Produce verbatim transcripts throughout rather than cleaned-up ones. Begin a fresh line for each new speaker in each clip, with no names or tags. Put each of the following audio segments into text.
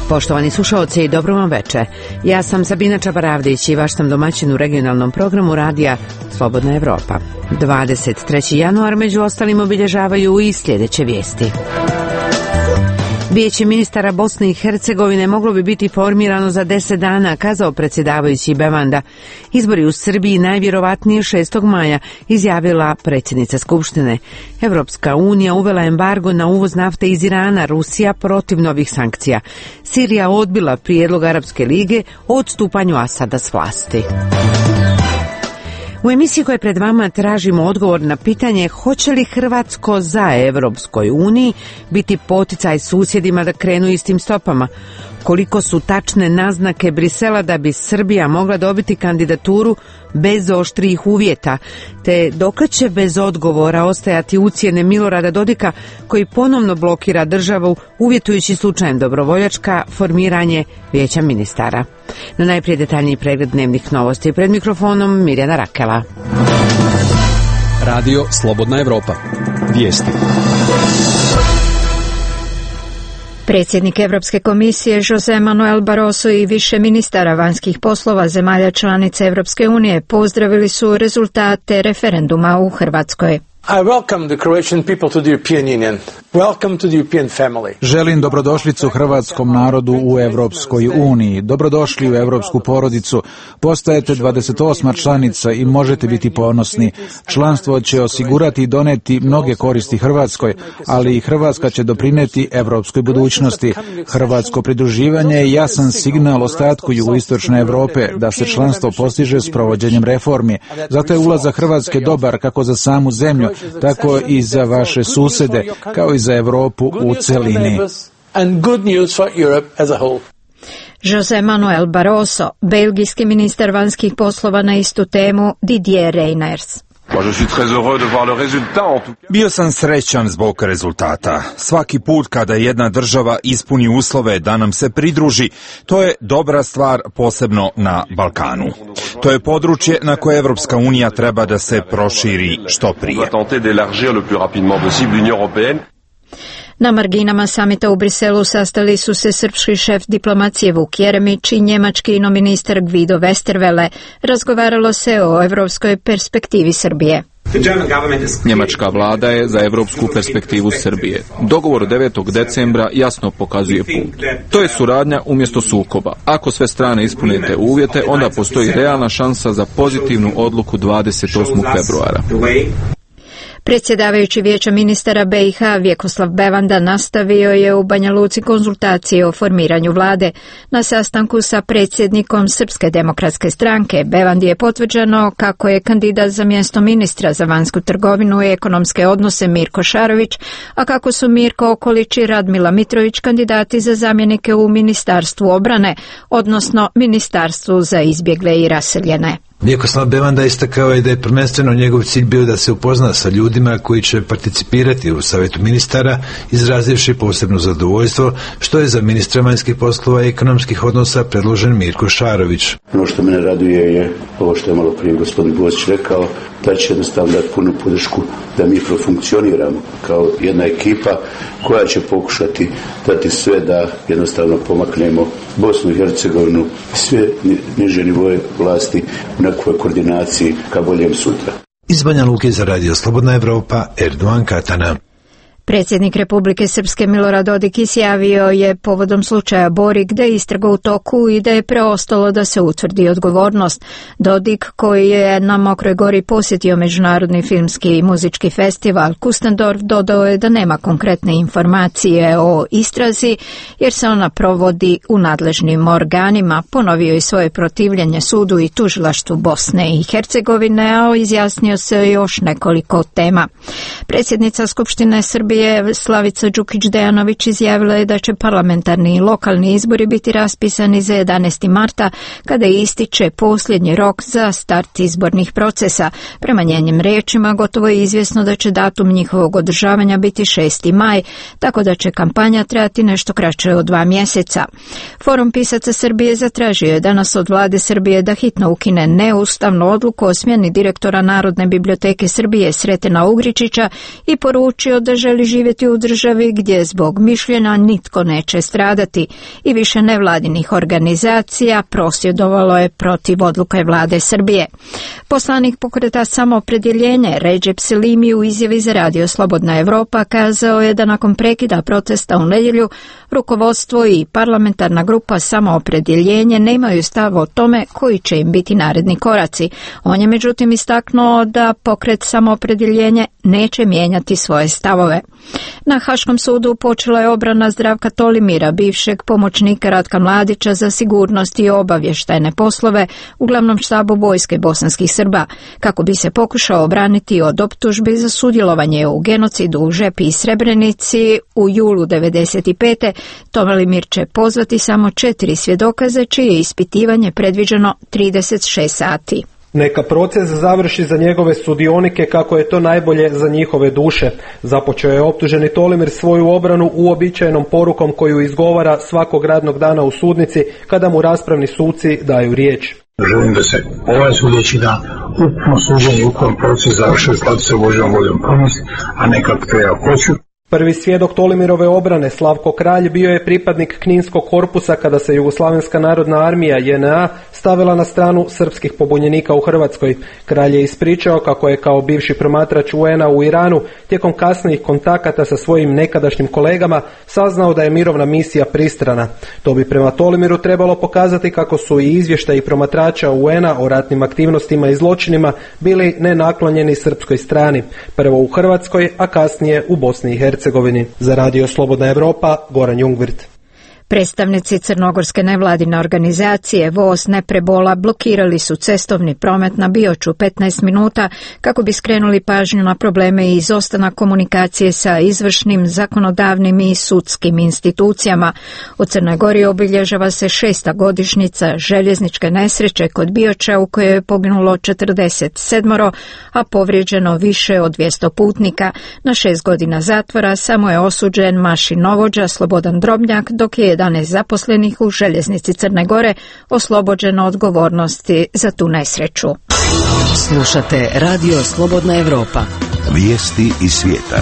Poštovani slušaoci, dobro vam veče. Ja sam Sabina Čabaravdić i vaš sam domaćin u regionalnom programu radija Slobodna Evropa. dvadeset treći januar među ostalim obilježavaju i sljedeće vijesti. Vijeće ministara Bosne i Hercegovine moglo bi biti formirano za deset dana, kazao predsjedavajući Bevanda. Izbori u Srbiji najvjerovatnije šestog maja, izjavila predsjednica Skupštine. Evropska unija uvela embargo na uvoz nafte iz Irana, Rusija protiv novih sankcija. Sirija odbila prijedlog Arapske lige o odstupanju Asada s vlasti. U emisiji koja je pred vama tražimo odgovor na pitanje hoće li Hrvatsko za Evropskoj uniji biti poticaj susjedima da krenu istim stopama. Koliko su tačne naznake Brisela da bi Srbija mogla dobiti kandidaturu bez oštrijih uvjeta, te dokle će bez odgovora ostajati ucjene Milorada Dodika koji ponovno blokira državu uvjetujući slučajem Dobrovoljačka formiranje Vijeća ministara. Na najprije detaljniji pregled dnevnih novosti pred mikrofonom Mirjana Rakela.
Radio Slobodna Evropa. Vijesti.
Predsjednik Europske komisije José Manuel Barroso i više ministara vanjskih poslova zemalja članica Europske unije pozdravili su rezultate referenduma u Hrvatskoj.
I welcome the Croatian people to the European Union. Welcome to the European family.
Želim dobrodošlicu hrvatskom narodu u Europskoj uniji. Dobrodošli u europsku porodicu. Postajete dvadeset osma članica i možete biti ponosni. Članstvo će osigurati i doneti mnoge koristi Hrvatskoj, ali i Hrvatska će doprinijeti europskoj budućnosti. Hrvatsko pridruživanje je jasan signal ostatku jugoistočne Europe da se članstvo postiže s provođenjem reformi. Zato je ulazak Hrvatske dobar kako za samu zemlju, tako i za vaše susjede, kao i za Europu u celini.
José Manuel Barroso, belgijski ministar vanjskih poslova na istu temu Didier Reynders.
Bio sam srećan zbog rezultata. Svaki put kada jedna država ispuni uslove da nam se pridruži, to je dobra stvar, posebno na Balkanu. To je područje na koje Evropska unija treba da se proširi što prije.
Na marginama samita u Briselu sastali su se srpski šef diplomacije Vuk Jeremić i njemački inoministar Guido Westerwelle. Razgovaralo se o evropskoj perspektivi Srbije.
Njemačka vlada je za evropsku perspektivu Srbije. Dogovor devetog decembra jasno pokazuje put. To je suradnja umjesto sukoba. Ako sve strane ispune te uvjete, onda postoji realna šansa za pozitivnu odluku dvadeset osmog februara.
Predsjedavajući Vijeća ministara B i H Vjekoslav Bevanda nastavio je u Banja Luci konzultacije o formiranju vlade. Na sastanku sa predsjednikom Srpske demokratske stranke Bevandi je potvrđeno kako je kandidat za mjesto ministra za vanjsku trgovinu i ekonomske odnose Mirko Šarović, a kako su Mirko Okolić i Radmila Mitrović kandidati za zamjenike u Ministarstvu obrane, odnosno Ministarstvu za izbjegle i raseljene.
Vjekoslav Bevanda istakao je da je prvenstveno njegov cilj bio da se upozna sa ljudima koji će participirati u savjetu ministara, izrazivši posebno zadovoljstvo što je za ministra vanjskih poslova i ekonomskih odnosa predložen Mirko Šarović.
Ono što mene raduje je ovo što je malo prije gospodin Bozić rekao, da će jednostavno dati punu podršku da mi profunkcioniramo kao jedna ekipa koja će pokušati dati sve da jednostavno pomaknemo Bosnu i Hercegovinu i sve niže nivoje vlasti u nekoj koordinaciji ka boljem sutra.
Iz Banja Luke za Radio Slobodna Evropa, Erdogan Katana.
Predsjednik Republike Srpske Milorad Dodik izjavio je povodom slučaja Borik da je istraga u toku i da je preostalo da se utvrdi odgovornost. Dodik, koji je na Mokroj Gori posjetio Međunarodni filmski i muzički festival Kustendorf, dodao je da nema konkretne informacije o istrazi jer se ona provodi u nadležnim organima. Ponovio je svoje protivljenje sudu i tužilaštvu Bosne i Hercegovine, a izjasnio se još nekoliko tema. Predsjednica Skupštine Srbije Slavica Đukić-Dejanović izjavila je da će parlamentarni i lokalni izbori biti raspisani za jedanaesti marta, kada ističe posljednji rok za start izbornih procesa. Prema njenim riječima, gotovo je izvjesno da će datum njihovog održavanja biti šesti maj, tako da će kampanja trajati nešto kraće od dva mjeseca. Forum pisaca Srbije zatražio je danas od vlade Srbije da hitno ukine neustavnu odluku o smjeni direktora Narodne biblioteke Srbije Sretena Ugričića i poručio da želi živjeti u državi gdje zbog mišljenja nitko neće stradati i više nevladinih organizacija prosvjedovalo je protiv odluke vlade Srbije. Poslanik pokreta Samoopredjeljenje Recep Selimi u izjavi za radio Slobodna Evropa kazao je da nakon prekida protesta u nedjelju rukovodstvo i parlamentarna grupa Samoopredjeljenje nemaju stav o tome koji će im biti naredni koraci. On je međutim istaknuo da pokret Samoopredjeljenje neće mijenjati svoje stavove. Na Haškom sudu počela je obrana Zdravka Tolimira, bivšeg pomoćnika Ratka Mladića za sigurnost i obavještajne poslove u glavnom štabu vojske bosanskih Srba, kako bi se pokušao obraniti od optužbi za sudjelovanje u genocidu u Žepi i Srebrenici u julu devedeset pete. Tolimir će pozvati samo četiri svjedokaze čije je ispitivanje predviđeno trideset šest sati.
Neka proces završi za njegove sudionike kako je to najbolje za njihove duše. Započeo je optuženi Tolimir svoju obranu uobičajenom porukom koju izgovara svakog radnog dana u sudnici kada mu raspravni suci daju riječ.
Želim da se ovaj sudeći dan ukupno suđenje ukupno proces završi u skladu sa Božjom voljom promisli, a ne kako ja hoću.
Prvi svjedok Tolimirove obrane, Slavko Kralj, bio je pripadnik Kninskog korpusa kada se Jugoslavenska narodna armija J N A stavila na stranu srpskih pobunjenika u Hrvatskoj. Kralj je ispričao kako je kao bivši promatrač U N A u Iranu tijekom kasnijih kontakata sa svojim nekadašnjim kolegama saznao da je mirovna misija pristrana. To bi prema Tolimiru trebalo pokazati kako su i izvještaji promatrača U N A o ratnim aktivnostima i zločinima bili nenaklonjeni srpskoj strani, prvo u Hrvatskoj, a kasnije u Bosni i Hercegovini. Za radio Slobodna Evropa, Goran Jungvirt.
Predstavnici crnogorske nevladine organizacije Voz ne prebola blokirali su cestovni promet na Bioču petnaest minuta kako bi skrenuli pažnju na probleme i izostanak komunikacije sa izvršnim, zakonodavnim i sudskim institucijama. U Crnoj Gori obilježava se šesta godišnjica željezničke nesreće kod Bioča u kojoj je poginulo četrdeset sedam, a povrijeđeno više od dvjesto putnika. Na šest godina zatvora samo je osuđen mašinovođa Slobodan Drobnjak, dok je jedanaest zaposlenih u željeznici Crne Gore oslobođeno odgovornosti za tu nesreću.
Slušate radio Slobodna Evropa.
Vijesti iz svijeta.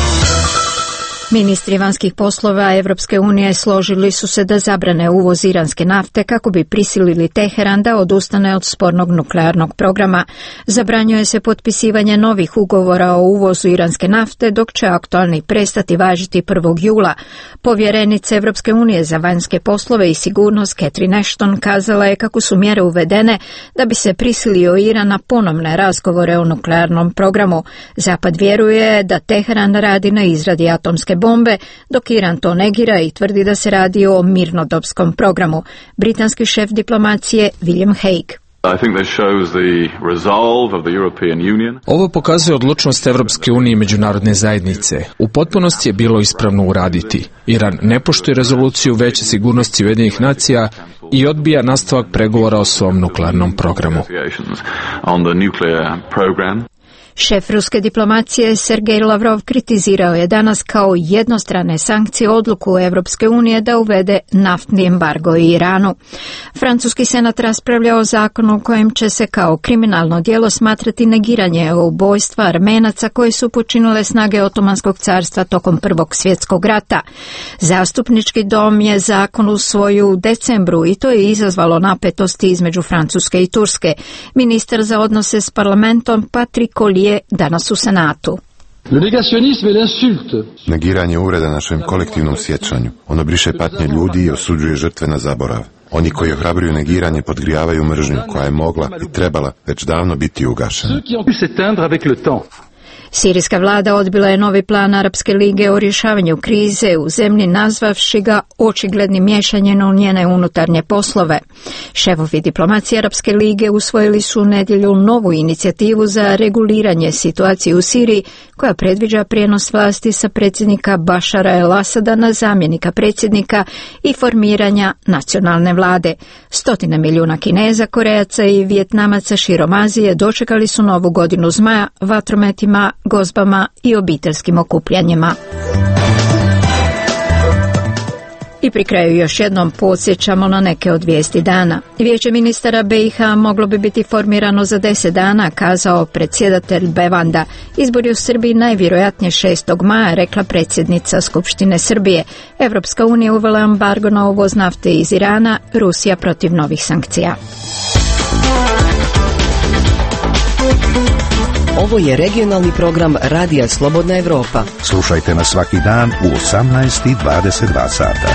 Ministri vanjskih poslova Evropske unije složili su se da zabrane uvoz iranske nafte kako bi prisilili Teheran da odustane od spornog nuklearnog programa. Zabranjuje se potpisivanje novih ugovora o uvozu iranske nafte, dok će aktualni prestati važiti prvog jula. Povjerenica Evropske unije za vanjske poslove i sigurnost Catherine Ashton kazala je kako su mjere uvedene da bi se prisilio Iran na ponovne razgovore o nuklearnom programu. Zapad vjeruje da Teheran radi na izradi atomske bombe, dok Iran to negira i tvrdi da se radi o mirnodopskom programu. Britanski šef diplomacije William Hague.
Ovo pokazuje odlučnost Evropske unije i međunarodne zajednice. U potpunosti je bilo ispravno uraditi. Iran ne poštuje rezoluciju Vijeća sigurnosti Ujedinjenih nacija i odbija nastavak pregovora o svom nuklearnom programu.
Šef ruske diplomacije Sergej Lavrov kritizirao je danas kao jednostrane sankcije odluku Evropske unije da uvede naftni embargo Iranu. Francuski senat raspravlja o zakonu kojem će se kao kriminalno djelo smatrati negiranje ubojstva Armenaca koji su počinile snage Otomanskog carstva tokom Prvog svjetskog rata. Zastupnički dom je zakon usvojio u decembru i to je izazvalo napetosti između Francuske i Turske. Ministar za odnose s parlamentom Patrick Collier danas u Senatu.
Negiranje uvreda našem kolektivnom sjećanju. Ono briše patnje ljudi i osuđuje žrtve na zaborav. Oni koji ohrabruju negiranje podgrijavaju mržnju koja je mogla i trebala već davno biti ugašena.
Sirijska vlada odbila je novi plan Arapske lige o rješavanju krize u zemlji, nazvavši ga očiglednim miješanjem u njene unutarnje poslove. Šefovi diplomacije Arapske lige usvojili su u nedjelju novu inicijativu za reguliranje situacije u Siriji, koja predviđa prijenos vlasti sa predsjednika Bašara el-Asada na zamjenika predsjednika i formiranja nacionalne vlade. Stotine milijuna Kineza, Korejaca i Vijetnamaca širom Azije dočekali su novu godinu zmaja vatrometima, gozbama i obiteljskim okupljanjima. I pri kraju još jednom podsjećamo na neke od vijesti dana. Vijeće ministara B i H moglo bi biti formirano za deset dana, kazao predsjedatelj Bevanda. Izbori u Srbiji najvjerojatnije šestog maja, rekla predsjednica Skupštine Srbije. Evropska unija uvela embargo na uvoz nafte iz Irana, Rusija protiv novih sankcija.
Ovo je regionalni program Radija Slobodna Evropa.
Slušajte nas svaki dan u osamnaest i dvadeset dva sata.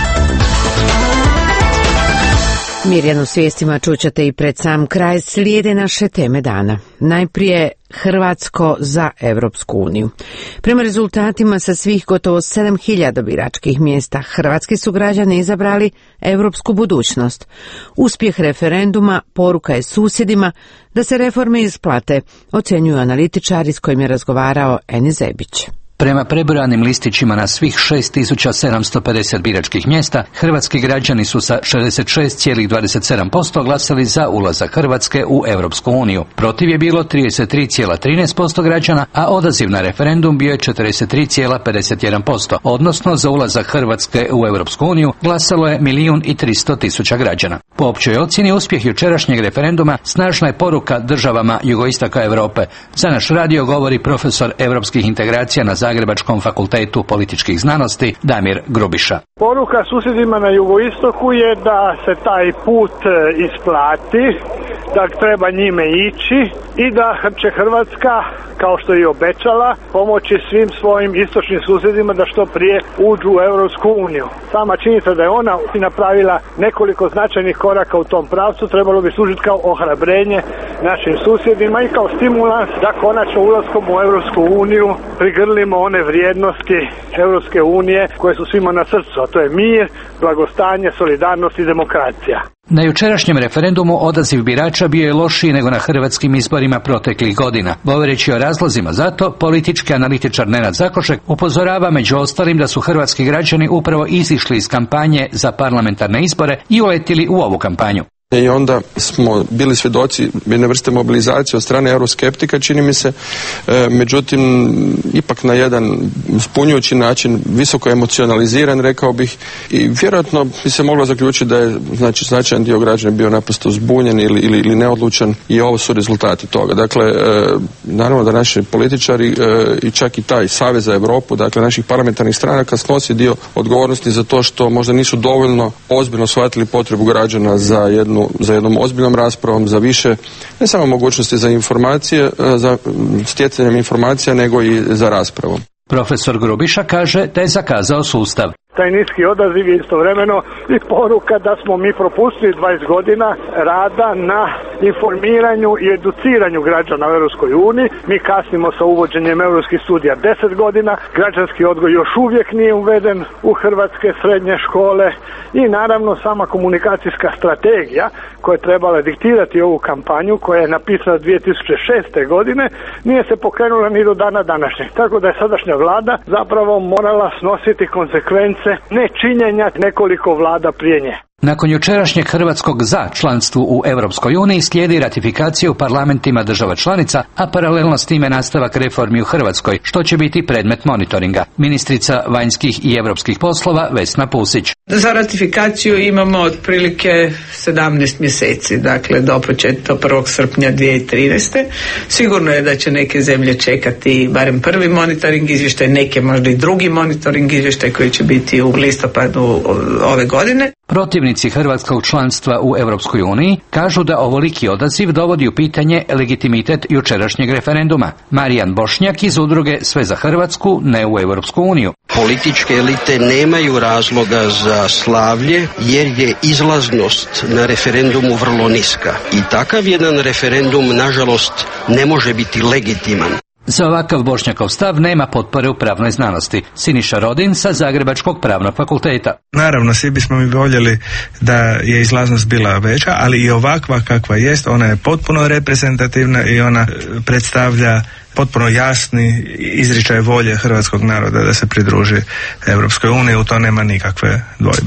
Mirjanu s vijestima čućete i pred sam kraj. Slijede naše teme dana. Najprije Hrvatsko za Evropsku uniju. Prema rezultatima sa svih gotovo sedam hiljada biračkih mjesta, hrvatski su građani izabrali europsku budućnost. Uspjeh referenduma poruka je susjedima da se reforme isplate, ocjenjuju analitičari s kojim je razgovarao Eni Zebić.
Prema prebrojanim listićima na svih šest tisuća sedamsto pedeset biračkih mjesta, hrvatski građani su sa šezdeset šest zarez dvadeset sedam posto glasali za ulazak Hrvatske u Europsku uniju. Protiv je bilo trideset tri zarez trinaest posto građana, a odaziv na referendum bio je četrdeset tri zarez pedeset jedan posto, odnosno za ulazak Hrvatske u Europsku uniju glasalo je milijun i tristo tisuća građana. Po općoj ocjeni uspjeh jučerašnjeg referenduma snažna je poruka državama jugoistaka Europe. Za naš radio govori profesor europskih integracija na Zagrebačkom fakultetu političkih znanosti Damir Grubiša.
Poruka susjedima na jugoistoku je da se taj put isplati, da treba njime ići i da će Hrvatska, kao što je i obećala, pomoći svim svojim istočnim susjedima da što prije uđu u Europsku uniju. Sama činjenica da je ona napravila nekoliko značajnih koraka u tom pravcu trebalo bi služiti kao ohrabrenje našim susjedima i kao stimulans da konačno ulaskom u Europsku uniju prigrlimo one vrijednosti Europske unije koje su svima na srcu, a to je mir, blagostanje, solidarnost i demokracija.
Na jučerašnjem referendumu odaziv birača bio je lošiji nego na hrvatskim izborima proteklih godina. Govoreći o razlozima za to, politički analitičar Nenad Zakošek upozorava među ostalim da su hrvatski građani upravo izišli iz kampanje za parlamentarne izbore i uletili u ovu kampanju.
I onda smo bili svjedoci jedne vrste mobilizacije od strane euroskeptika, čini mi se, e, međutim, ipak na jedan zbunjujući način, visoko emocionaliziran, rekao bih, i vjerojatno bi se moglo zaključiti da je znači, značajan dio građana bio naprosto zbunjen ili, ili, ili neodlučan i ovo su rezultati toga. Dakle, e, naravno da naši političari e, i čak i taj Savez za Europu, dakle naših parlamentarnih stranaka snosi dio odgovornosti za to što možda nisu dovoljno ozbiljno shvatili potrebu građana za jednu za jednom ozbiljnom raspravom, za više, ne samo mogućnosti za informacije, za stjecanjem informacija, nego i za raspravom.
Profesor Grubiša kaže da je zakazao sustav.
Taj niski odaziv je istovremeno i poruka da smo mi propustili dvadeset godina rada na informiranju i educiranju građana u Europskoj uniji. Mi kasnimo sa uvođenjem europskih studija deset godina, građanski odgoj još uvijek nije uveden u hrvatske srednje škole i naravno sama komunikacijska strategija koja je trebala diktirati ovu kampanju, koja je napisana dvije tisuće šeste godine, nije se pokrenula ni do dana današnjeg. Tako da je sadašnja vlada zapravo morala snositi konsekvence nečinjenja nekoliko vlada prije nje.
Nakon jučerašnjeg hrvatskog za članstvu u Europskoj uniji slijedi ratifikacija u parlamentima država članica, a paralelno s time nastavak reformi u Hrvatskoj, što će biti predmet monitoringa. Ministrica vanjskih i europskih poslova Vesna Pusić.
Za ratifikaciju imamo otprilike sedamnaest mjeseci, dakle do početka prvog srpnja dvije tisuće trinaeste. Sigurno je da će neke zemlje čekati barem prvi monitoring izvještaj, neke možda i drugi monitoring izvještaj koji će biti u listopadu ove godine.
Protivnici hrvatskog članstva u Europskoj uniji kažu da ovoliki odaziv dovodi u pitanje legitimitet jučerašnjeg referenduma. Marijan Bošnjak iz udruge Sve za Hrvatsku, ne u Europsku uniju.
Političke elite nemaju razloga za slavlje jer je izlaznost na referendumu vrlo niska. I takav jedan referendum, nažalost, ne može biti legitiman.
Za ovakav Bošnjakov stav nema potpore u pravnoj znanosti. Siniša Rodin sa Zagrebačkog pravnog fakulteta.
Naravno, svi bismo mi voljeli da je izlaznost bila veća, ali i ovakva kakva jest, ona je potpuno reprezentativna i ona predstavlja potpuno jasni izričaj volje hrvatskog naroda da se pridruži Europskoj uniji, u to nema nikakve dvojbe.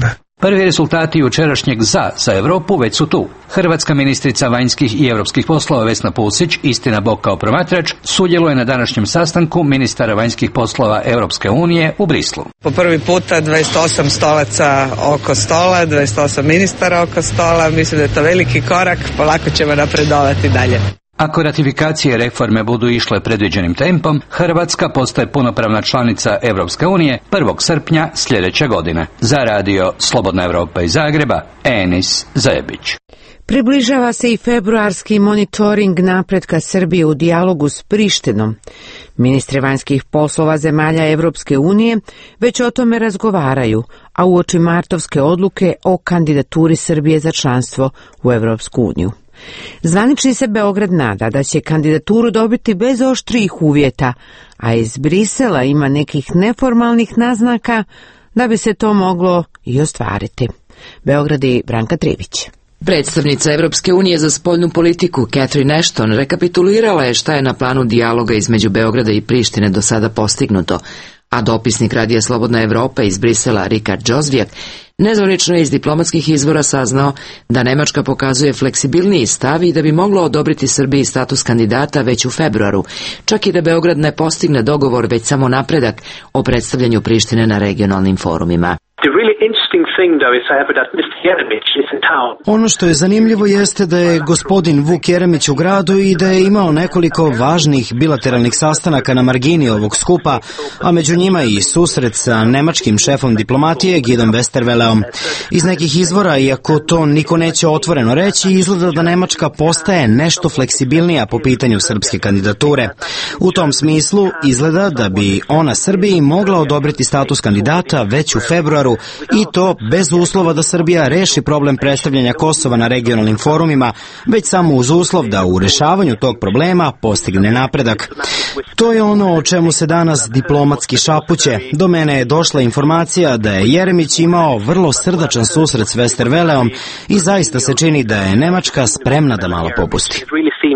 Prvi rezultati jučerašnjeg za za Europu već su tu. Hrvatska ministrica vanjskih i europskih poslova Vesna Pusić, istina bog kao promatrač, sudjeluje na današnjem sastanku ministara vanjskih poslova Europske unije u Brislu.
Po prvi puta dvadeset osam stolaca oko stola, dvadeset osam ministara oko stola, mislim da je to veliki korak, polako ćemo napredovati dalje.
Ako ratifikacije reforme budu išle predviđenim tempom, Hrvatska postaje punopravna članica Europske unije prvog srpnja sljedeće godine. Za radio Slobodna Europa iz Zagreba, Enis Zebić.
Približava se i februarski monitoring napretka Srbije u dijalogu s Prištinom. Ministri vanjskih poslova zemalja Europske unije već o tome razgovaraju, a uoči martovske odluke o kandidaturi Srbije za članstvo u Europsku uniju. Zvanični se Beograd nada da će kandidaturu dobiti bez oštrijih uvjeta, a iz Brisela ima nekih neformalnih naznaka da bi se to moglo i ostvariti. Beograd i Branka Trivić.
Predstavnica Evropske unije za spoljnu politiku Catherine Ashton rekapitulirala je šta je na planu dijaloga između Beograda i Prištine do sada postignuto, a dopisnik Radija Slobodna Evropa iz Brisela Rikard Džozvijak nezvanično je iz diplomatskih izvora saznao da Nemačka pokazuje fleksibilniji stav i da bi moglo odobriti Srbiji status kandidata već u februaru, čak i da Beograd ne postigne dogovor već samo napredak o predstavljanju Prištine na regionalnim forumima.
Ono što je zanimljivo jeste da je gospodin Vuk Jeremić u gradu i da je imao nekoliko važnih bilateralnih sastanaka na margini ovog skupa, a među njima i susret sa nemačkim šefom diplomatije Gidom Westerwelleom. Iz nekih izvora, iako to niko neće otvoreno reći, izgleda da Nemačka postaje nešto fleksibilnija po pitanju srpske kandidature. U tom smislu izgleda da bi ona Srbiji mogla odobriti status kandidata već u februaru, i to bez uslova da Srbija reši problem predstavljanja Kosova na regionalnim forumima, već samo uz uslov da u rešavanju tog problema postigne napredak. To je ono o čemu se danas diplomatski šapuće. Do mene je došla informacija da je Jeremić imao vrlo srdačan susret s Westerwelleom i zaista se čini da je Nemačka spremna da malo popusti.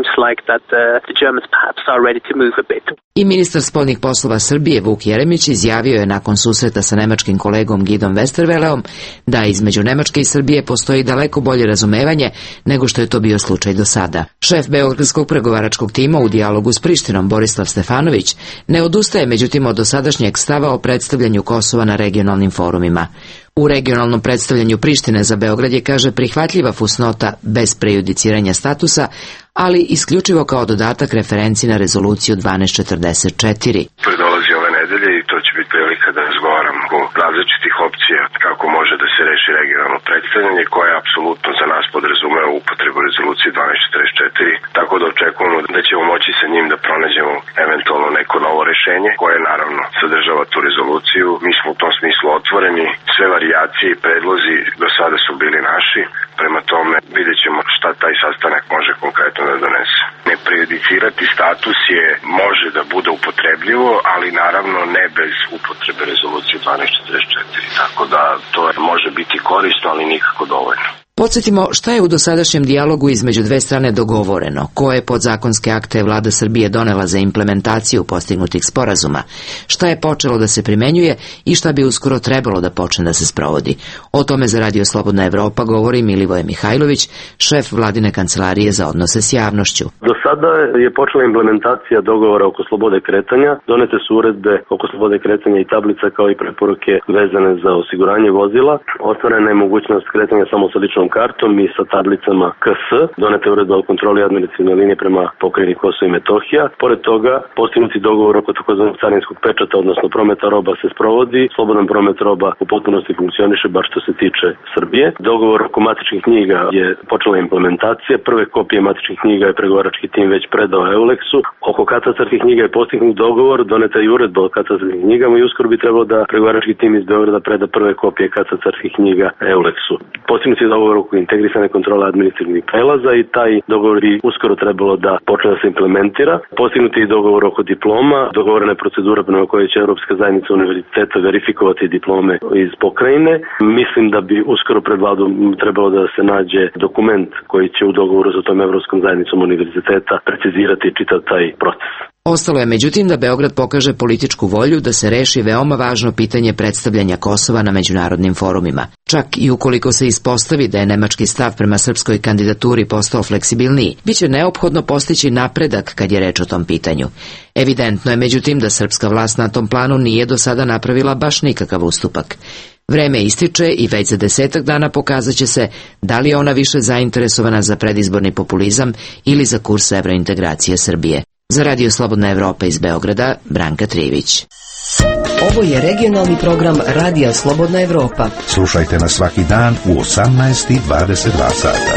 I ministar spoljnih poslova Srbije Vuk Jeremić izjavio je nakon susreta sa nemačkim kolegom Gidom Westerwelleom da između Nemačke i Srbije postoji daleko bolje razumevanje nego što je to bio slučaj do sada. Šef beogradskog pregovaračkog tima u dijalogu s Prištinom Borislav Stefanović ne odustaje međutim od dosadašnjeg stava o predstavljanju Kosova na regionalnim forumima. U regionalnom predstavljanju Prištine za Beograd je, kaže, prihvatljiva fusnota bez prejudiciranja statusa, ali isključivo kao dodatak referenci na rezoluciju dvanaest četrdeset četiri.
Dolazi ove nedelje i to će biti prilika da razgovaramo o različitih opcija kako može da se reši regionalno predstavljanje, koje apsolutno za nas podrazumeva upotrebu rezolucije dvanaest četrdeset četiri, tako da očekujemo da ćemo moći sa njim da pronađemo eventualno neko novo rešenje koje naravno sadržava tu rezoluciju. Mi smo u tom smislu otvoreni, sve varijacije i predlozi do sada su bili naši, prema tome vidjet ćemo šta taj sastanak može konkretno da donese. Ne prejudicirati status je može da bude upotrebljivo, ali naravno ne bez upotrebe rezolucije dvanaest četrdeset četiri, tako da to može biti korisno, ali nikako dovoljno.
Podsjetimo šta je u dosadašnjem dijalogu između dve strane dogovoreno, koje podzakonske akte je vlada Srbije donela za implementaciju postignutih sporazuma, šta je počelo da se primenjuje i šta bi uskoro trebalo da počne da se sprovodi. O tome za Radio Slobodna Evropa govori Milivoje Mihajlović, šef vladine kancelarije za odnose s javnošću.
Do sada je počela implementacija dogovora oko slobode kretanja, donete su uredbe oko slobode kretanja i tablica kao i preporuke vezane za osiguranje vozila, otvorena je mogućnost kretanja samo sa ličnom kartom i sa tablicama K S, donete uredba o kontroli administrativne linije prema pokrajini Kosovo i Metohija. Pored toga, postignuti dogovor oko takozvanog carinskog pečata, odnosno prometa roba se sprovodi, slobodan promet roba u potpunosti funkcioniše, bar što se tiče Srbije. Dogovor oko matičnih knjiga je počela implementacija, prve kopije matičnih knjiga je pregovarački tim već predao Euleksu. Oko katastarskih knjiga je postignut dogovor, doneta je uredba o katastarskim knjigama i uskoro bi trebalo da pregovarački tim iz Beograda preda prve kopije katastarskih knjiga Euleksu. Postignut je dogovor oko integrisane kontrole administrativnih prelaza i taj dogovor bi uskoro trebalo da počne da se implementira. Postignut je i dogovor oko diploma, dogovorena je procedura prema kojoj će Europska zajednica univerziteta verifikovati diplome iz pokrajine. Mislim da bi uskoro pred vladom trebalo da se nađe dokument koji će u dogovoru sa tom Evropskom zajednicom univerziteta precizirati čitav taj proces.
Ostalo je međutim da Beograd pokaže političku volju da se reši veoma važno pitanje predstavljanja Kosova na međunarodnim forumima. Čak i ukoliko se ispostavi da je nemački stav prema srpskoj kandidaturi postao fleksibilniji, bit će neophodno postići napredak kad je reč o tom pitanju. Evidentno je međutim da srpska vlast na tom planu nije do sada napravila baš nikakav ustupak. Vreme ističe i već za desetak dana pokazat će se da li je ona više zainteresovana za predizborni populizam ili za kurs evrointegracije Srbije. Za Radio Slobodna Evropa iz Beograda, Branka Trivić.
Ovo je regionalni program Radija Slobodna Evropa.
Slušajte nas svaki dan u osamnaest i dvadeset dva sata.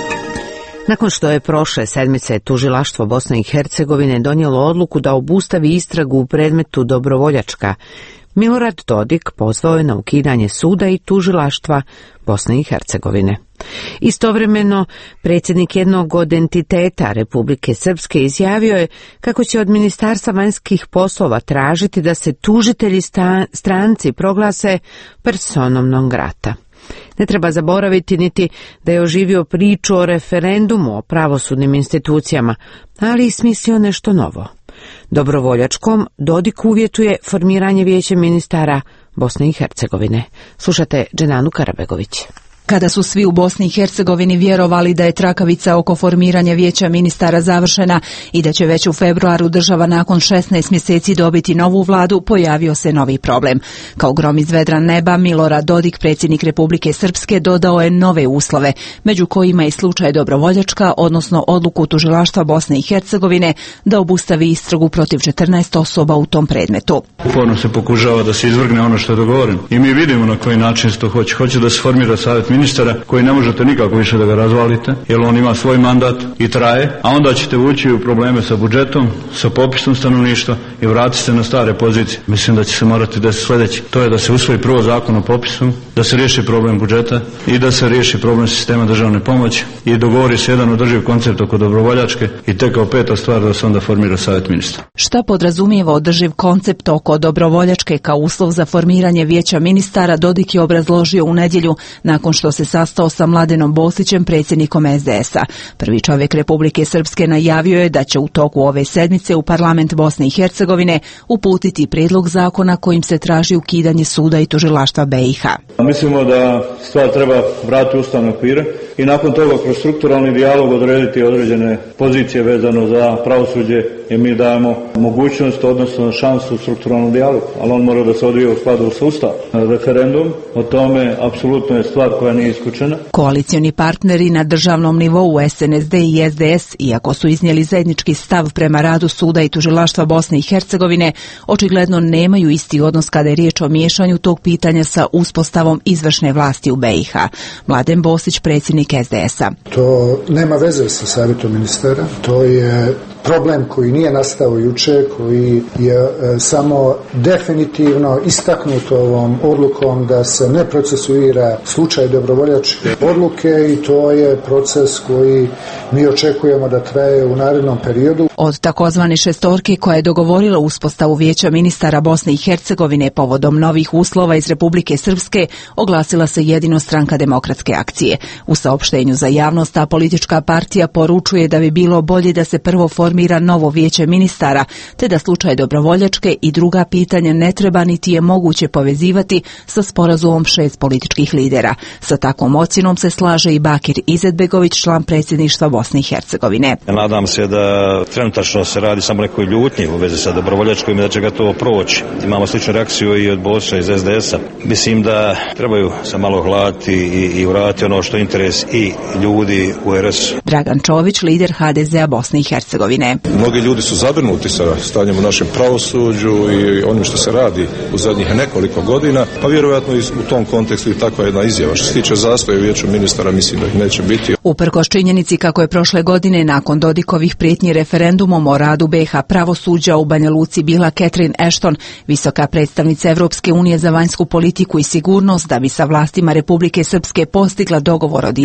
Nakon što je prošle sedmice tužilaštvo Bosne i Hercegovine donijelo odluku da obustavi istragu u predmetu Dobrovoljačka, Milorad Dodik pozvao je na ukidanje suda i tužilaštva Bosne i Hercegovine. Istovremeno, predsjednik jednog od entiteta Republike Srpske izjavio je kako će od Ministarstva vanjskih poslova tražiti da se tužitelji sta, stranci proglase personom non grata. Ne treba zaboraviti niti da je oživio priču o referendumu o pravosudnim institucijama, ali i smislio nešto novo. Dobrovoljačkom Dodik uvjetuje formiranje vijeća ministara Bosne i Hercegovine. Slušate Dženanu Karabegović.
Kada su svi u Bosni i Hercegovini vjerovali da je trakavica oko formiranja vijeća ministara završena i da će već u februaru država nakon šesnaest mjeseci dobiti novu vladu, pojavio se novi problem. Kao grom iz vedra neba, Milorad Dodik, predsjednik Republike Srpske, dodao je nove uslove, među kojima je slučaj Dobrovoljačka, odnosno odluku tužilaštva Bosne i Hercegovine da obustavi istragu protiv četrnaest osoba u tom predmetu.
Uporno se pokušava da se izvrgne ono što je dogovoreno. I mi vidimo na koji način se to hoće. Hoće da se formira savjet ministara koji ne možete nikako više da ga razvalite, jer on ima svoj mandat i traje, a onda ćete ući u probleme sa budžetom, sa popisom stanovništva i vratiti se na stare pozicije. Mislim da će se morati desiti sljedeći. To je da se usvoji prvo zakon o popisu, da se riješi problem budžeta i da se riješi problem sistema državne pomoći i dogovori se jedan održiv koncept oko Dobrovoljačke i tek kao peta stvar da se onda formira savjet ministra.
Šta podrazumijeva održiv koncept oko Dobrovoljačke kao uslov za formiranje vijeća ministara, Dodik je obrazložio u nedjelju nakon što se sastao sa Mladenom Bosićem, predsjednikom es de es a. Prvi čovjek Republike Srpske najavio je da će u toku ove sedmice u parlament Bosne i Hercegovine uputiti prijedlog zakona kojim se traži ukidanje suda i tužilaštva be i ha.
Mislimo da stvar treba vratiti u ustavne okvire i nakon toga kroz strukturalni dijalog odrediti određene pozicije vezano za pravosuđe i mi dajemo mogućnost, odnosno šansu strukturalnom dijalogu, ali on mora da se odvije u skladu sa Ustavom. Referendum o tome apsolutno je stvar koja nije isključena.
Koalicioni partneri na državnom nivou es en es de i es de es, iako su iznijeli zajednički stav prema radu suda i tužilaštva Bosne i Hercegovine, očigledno nemaju isti odnos kada je riječ o miješanju tog pitanja sa uspostavom izvršne vlasti u be i ha. Mladen Bosić, predsjednik es de es a.
To nema veze sa savjetom ministara, to je problem koji nije nastao juče, koji je e, samo definitivno istaknut ovom odlukom da se ne procesuira slučaj Dobrovoljačke odluke i to je proces koji mi očekujemo da traje u narednom periodu.
Od takozvane šestorke koja je dogovorila uspostavu vijeća ministara Bosne i Hercegovine povodom novih uslova iz Republike Srpske oglasila se jedino Stranka demokratske akcije. U saopštenju za javnost ta politička partija poručuje da bi bilo bolje da se prvo formira novo vijeće ministara, te da slučaj Dobrovoljačke i druga pitanja ne treba niti je moguće povezivati sa sporazumom šest političkih lidera. Sa takvom ocjenom se slaže i Bakir Izetbegović, član predsjedništva Bosne i Hercegovine.
Nadam se da trenutačno se radi samo nekoj ljutnji u vezi sa Dobrovoljačkom i da će ga to proći. Imamo sličnu reakciju i od Bosića iz es de es a. Mislim da trebaju se malo hladiti i, i uraditi ono što je interes i ljudi u er es u.
Dragan Čović, lider ha de ze a Bosne i Hercegovine.
Mnogi ljudi su zabrinuti sa stanjem u našem pravosuđu i onim što se radi u zadnjih nekoliko godina, pa vjerojatno u tom kontekstu i takva jedna izjava. Što se tiče zastoja u vijeću ministara, mislim da ih neće biti.
Uprkos činjenici kako je prošle godine nakon Dodikovih prijetnji referendumom o radu be i ha pravosuđa u Banja Luci bila Catherine Ashton, visoka predstavnica Evropske unije za vanjsku politiku i sigurnost, da bi sa vlastima Republike Srpske postigla dogovor o dijalogu,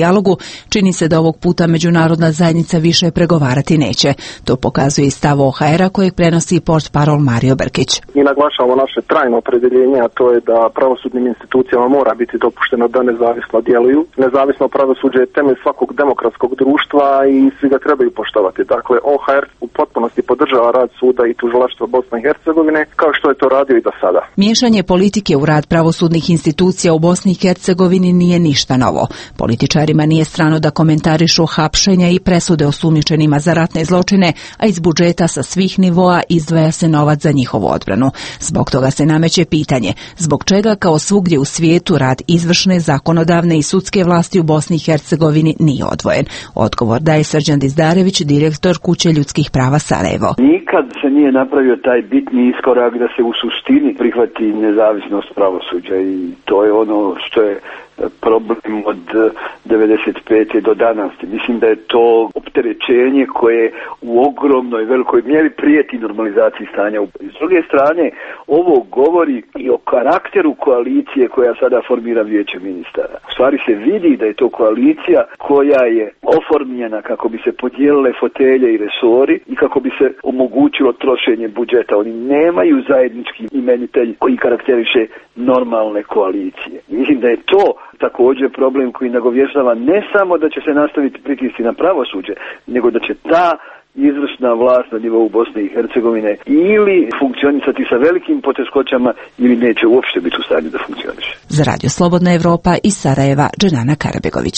dijalogu, čini se da ovog puta međunarodna zajednica više pregovarati neće. To pokazuje i stav O H R-a kojeg prenosi portparol Mario Brkić.
Mi naglašavamo naše trajno opredjeljenje, a to je da pravosudnim institucijama mora biti dopušteno da nezavisno djeluju. Nezavisno pravosuđe je temelj svakog demokratskog društva i svi ga trebaju poštovati. Dakle, O H R u potpunosti podržava rad suda i tužilaštva Bosne i Hercegovine, kao što je to radio i do sada.
Miješanje politike u rad pravosudnih institucija u Bosni i Hercegovini nije ništa novo. Političarima nije strano da komentarišu hapšenja i presude osumnjičenima za ratne zločine, a iz budžeta sa svih nivoa izdvaja se novac za njihovu odbranu. Zbog toga se nameće pitanje, zbog čega kao svugdje u svijetu rad izvršne, zakonodavne i sudske vlasti u Bosni i Hercegovini nije odvojen. Odgovor daje Srđan Dizdarević, direktor Kuće ljudskih prava Sarajevo.
Nikad se nije napravio taj bitni iskorak da se u suštini prihvati nezavisnost pravosuđa i to je ono što je problem od devedeset pete do danas. Mislim da je to opterećenje koje u ogromnoj velikoj mjeri prijeti normalizaciji stanja. S druge strane, ovo govori i o karakteru koalicije koja sada formira Vijeće ministara. U stvari se vidi da je to koalicija koja je oformljena kako bi se podijelile fotelje i resori i kako bi se omogućilo trošenje budžeta. Oni nemaju zajednički imenitelj koji karakteriše normalne koalicije. Mislim da je to također problem koji nagovještava ne samo da će se nastaviti pritisci na pravosuđe, nego da će ta izvršna vlast na nivou Bosne i Hercegovine ili funkcionisati sa velikim poteškoćama ili neće uopšte biti u stanju da funkcioniše.
Za Radio Slobodna Evropa iz Sarajeva, Dženana Karabegović.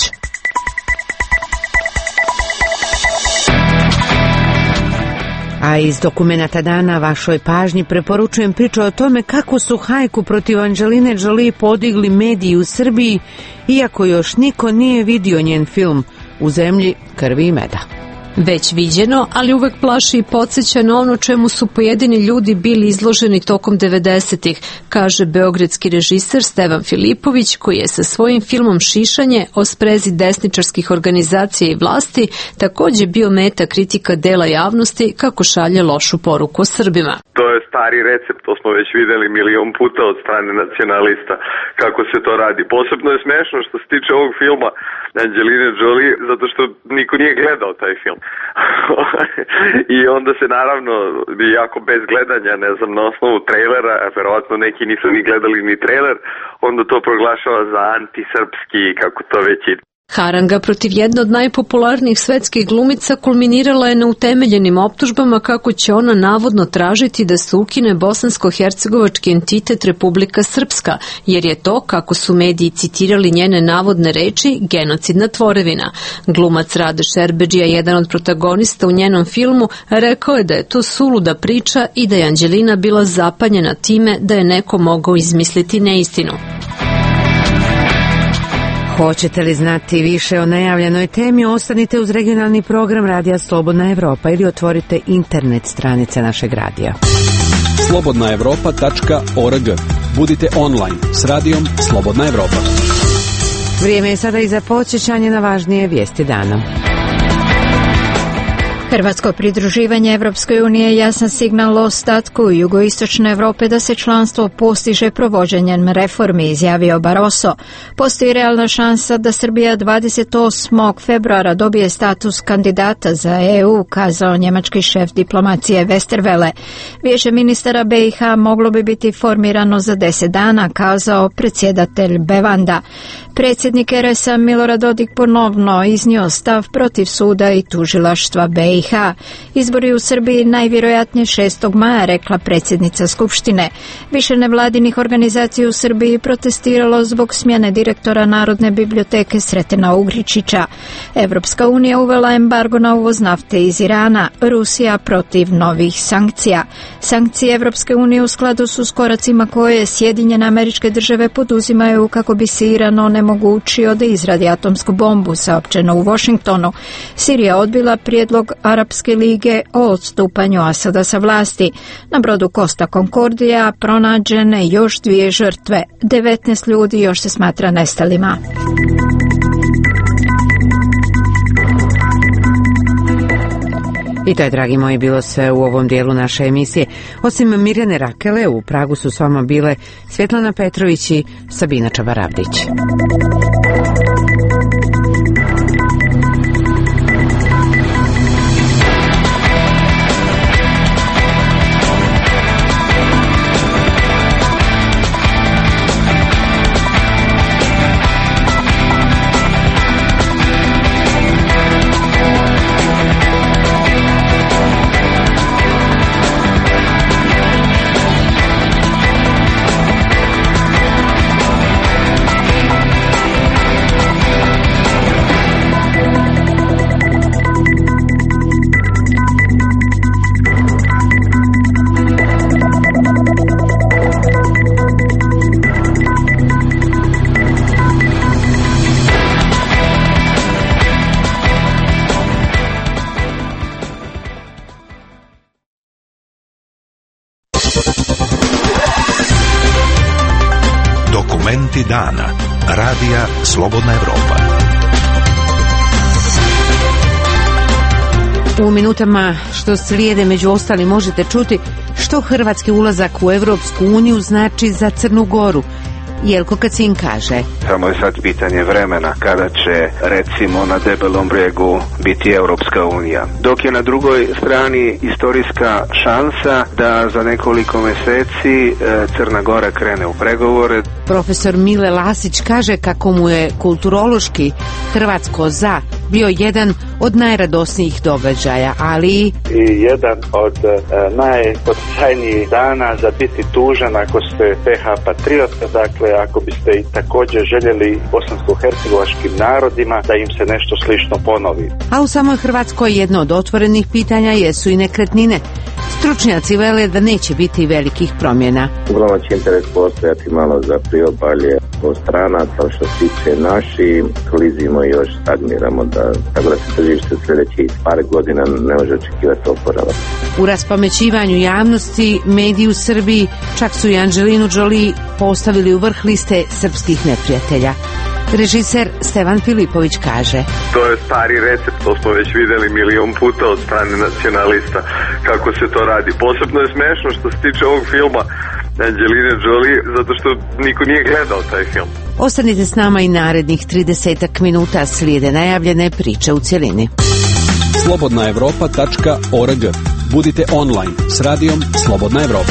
A iz dokumenata dana vašoj pažnji preporučujem priču o tome kako su hajku protiv Anđeline Jolie podigli mediji u Srbiji, iako još niko nije vidio njen film U zemlji krvi i meda.
Već viđeno, ali uvek plaši i podsjeća na ono čemu su pojedini ljudi bili izloženi tokom devedesetih, kaže beogradski režiser Stevan Filipović, koji je sa svojim filmom Šišanje o sprezi desničarskih organizacija i vlasti također bio meta kritika dela javnosti kako šalje lošu poruku o Srbima.
To je stari recept, to smo već videli milion puta od strane nacionalista kako se to radi. Posebno je smešno što se tiče ovog filma Anđeline Jolie, zato što niko nije gledao taj film. I onda se naravno, jako bez gledanja, ne znam, na osnovu trailera, a verovatno neki nisu ni gledali ni trailer, onda to proglašava za antisrpski, kako to već ide.
Haranga protiv jedne od najpopularnijih svetskih glumica kulminirala je na utemeljenim optužbama kako će ona navodno tražiti da se ukine bosansko-hercegovački entitet Republika Srpska, jer je to, kako su mediji citirali njene navodne reči, genocidna tvorevina. Glumac Rade Šerbedžija, jedan od protagonista u njenom filmu, rekao je da je to suluda priča i da je Anđelina bila zapanjena time da je neko mogao izmisliti neistinu.
Hoćete li znati više o najavljenoj temi? Ostanite uz regionalni program Radija Slobodna Evropa ili otvorite internet stranice našeg radija.
slobodna evropa tačka org. Budite online s radijom Slobodna Evropa.
Vrijeme je sada i za podsjećanje na važnije vijesti dana.
Hrvatsko pridruživanje Evropskoj uniji je jasan signal ostatku jugoistočne Europe da se članstvo postiže provođenjem reformi, izjavio Barroso. Postoji realna šansa da Srbija dvadeset osmog februara dobije status kandidata za E U, kazao njemački šef diplomacije Westerwelle. Vijeće ministara B i H moglo bi biti formirano za deset dana, kazao predsjedatelj Bevanda. Predsjednik R S-a Milorad Dodik ponovno iznio stav protiv suda i tužilaštva B i H. Izbori u Srbiji najvjerojatnije šestog maja, rekla predsjednica Skupštine. Više nevladinih organizacija u Srbiji protestiralo zbog smjene direktora Narodne biblioteke Sretena Ugričića. Evropska unija uvela embargo na uvoz nafte iz Irana, Rusija protiv novih sankcija. Sankcije Evropske unije u skladu su s koracima koje Sjedinjene Američke Države poduzimaju kako bi se Iran onemogućio da izradi atomsku bombu, saopćeno u Washingtonu. Sirija odbila prijedlog Arapske lige o odstupanju Asada sa vlasti. Na brodu Costa Concordia pronađene još dvije žrtve. devetnaest ljudi još se smatra nestalima.
I to je, dragi moji, bilo sve u ovom dijelu naše emisije. Osim Mirjane Rakele, u Pragu su s vama bile Svjetlana Petrović i Sabina Čabaravdić.
Momenti dana. Radija Slobodna Evropa.
U minutama što slijede među ostali možete čuti što hrvatski ulazak u Evropsku uniju znači za Crnu Goru. Jelko Kacin kaže:
samo je sad pitanje vremena kada će, recimo, na Debelom bregu biti Europska unija. Dok je na drugoj strani istorijska šansa da za nekoliko mjeseci Crna Gora krene u pregovore.
Profesor Mile Lasić kaže kako mu je kulturološki Hrvatsko za bio jedan od najradosnijih događaja, ali
i jedan od uh, najpoticajnijih dana za biti tužan ako ste P H patriota, dakle ako biste i također željeli bosansko-hercegovačkim narodima da im se nešto slično ponovi.
A u samoj Hrvatskoj jedno od otvorenih pitanja jesu i nekretnine. Stručnjaci vele da neće biti velikih promjena.
Uglavnom će interes postojati malo za priobalje od stranaca, što se tiče naši, klizimo i još stagniramo, da tako da se tržište sljedećih par godina ne može očekivati oporavak.
U raspamećivanju javnosti mediji u Srbiji čak su i Angelinu Jolie postavili u vrh liste srpskih neprijatelja. Režiser Stevan Filipović kaže:
to je stari recept, to smo već vidjeli milion puta od strane nacionalista kako se to radi. Posebno je smešno što se tiče ovog filma Angeline Jolie, zato što niko nije gledao taj film.
Ostanite s nama i narednih tridesetak minuta, slijede najavljene priče u cjelini.
slobodna evropa tačka org. Budite online s radijom Slobodna Evropa.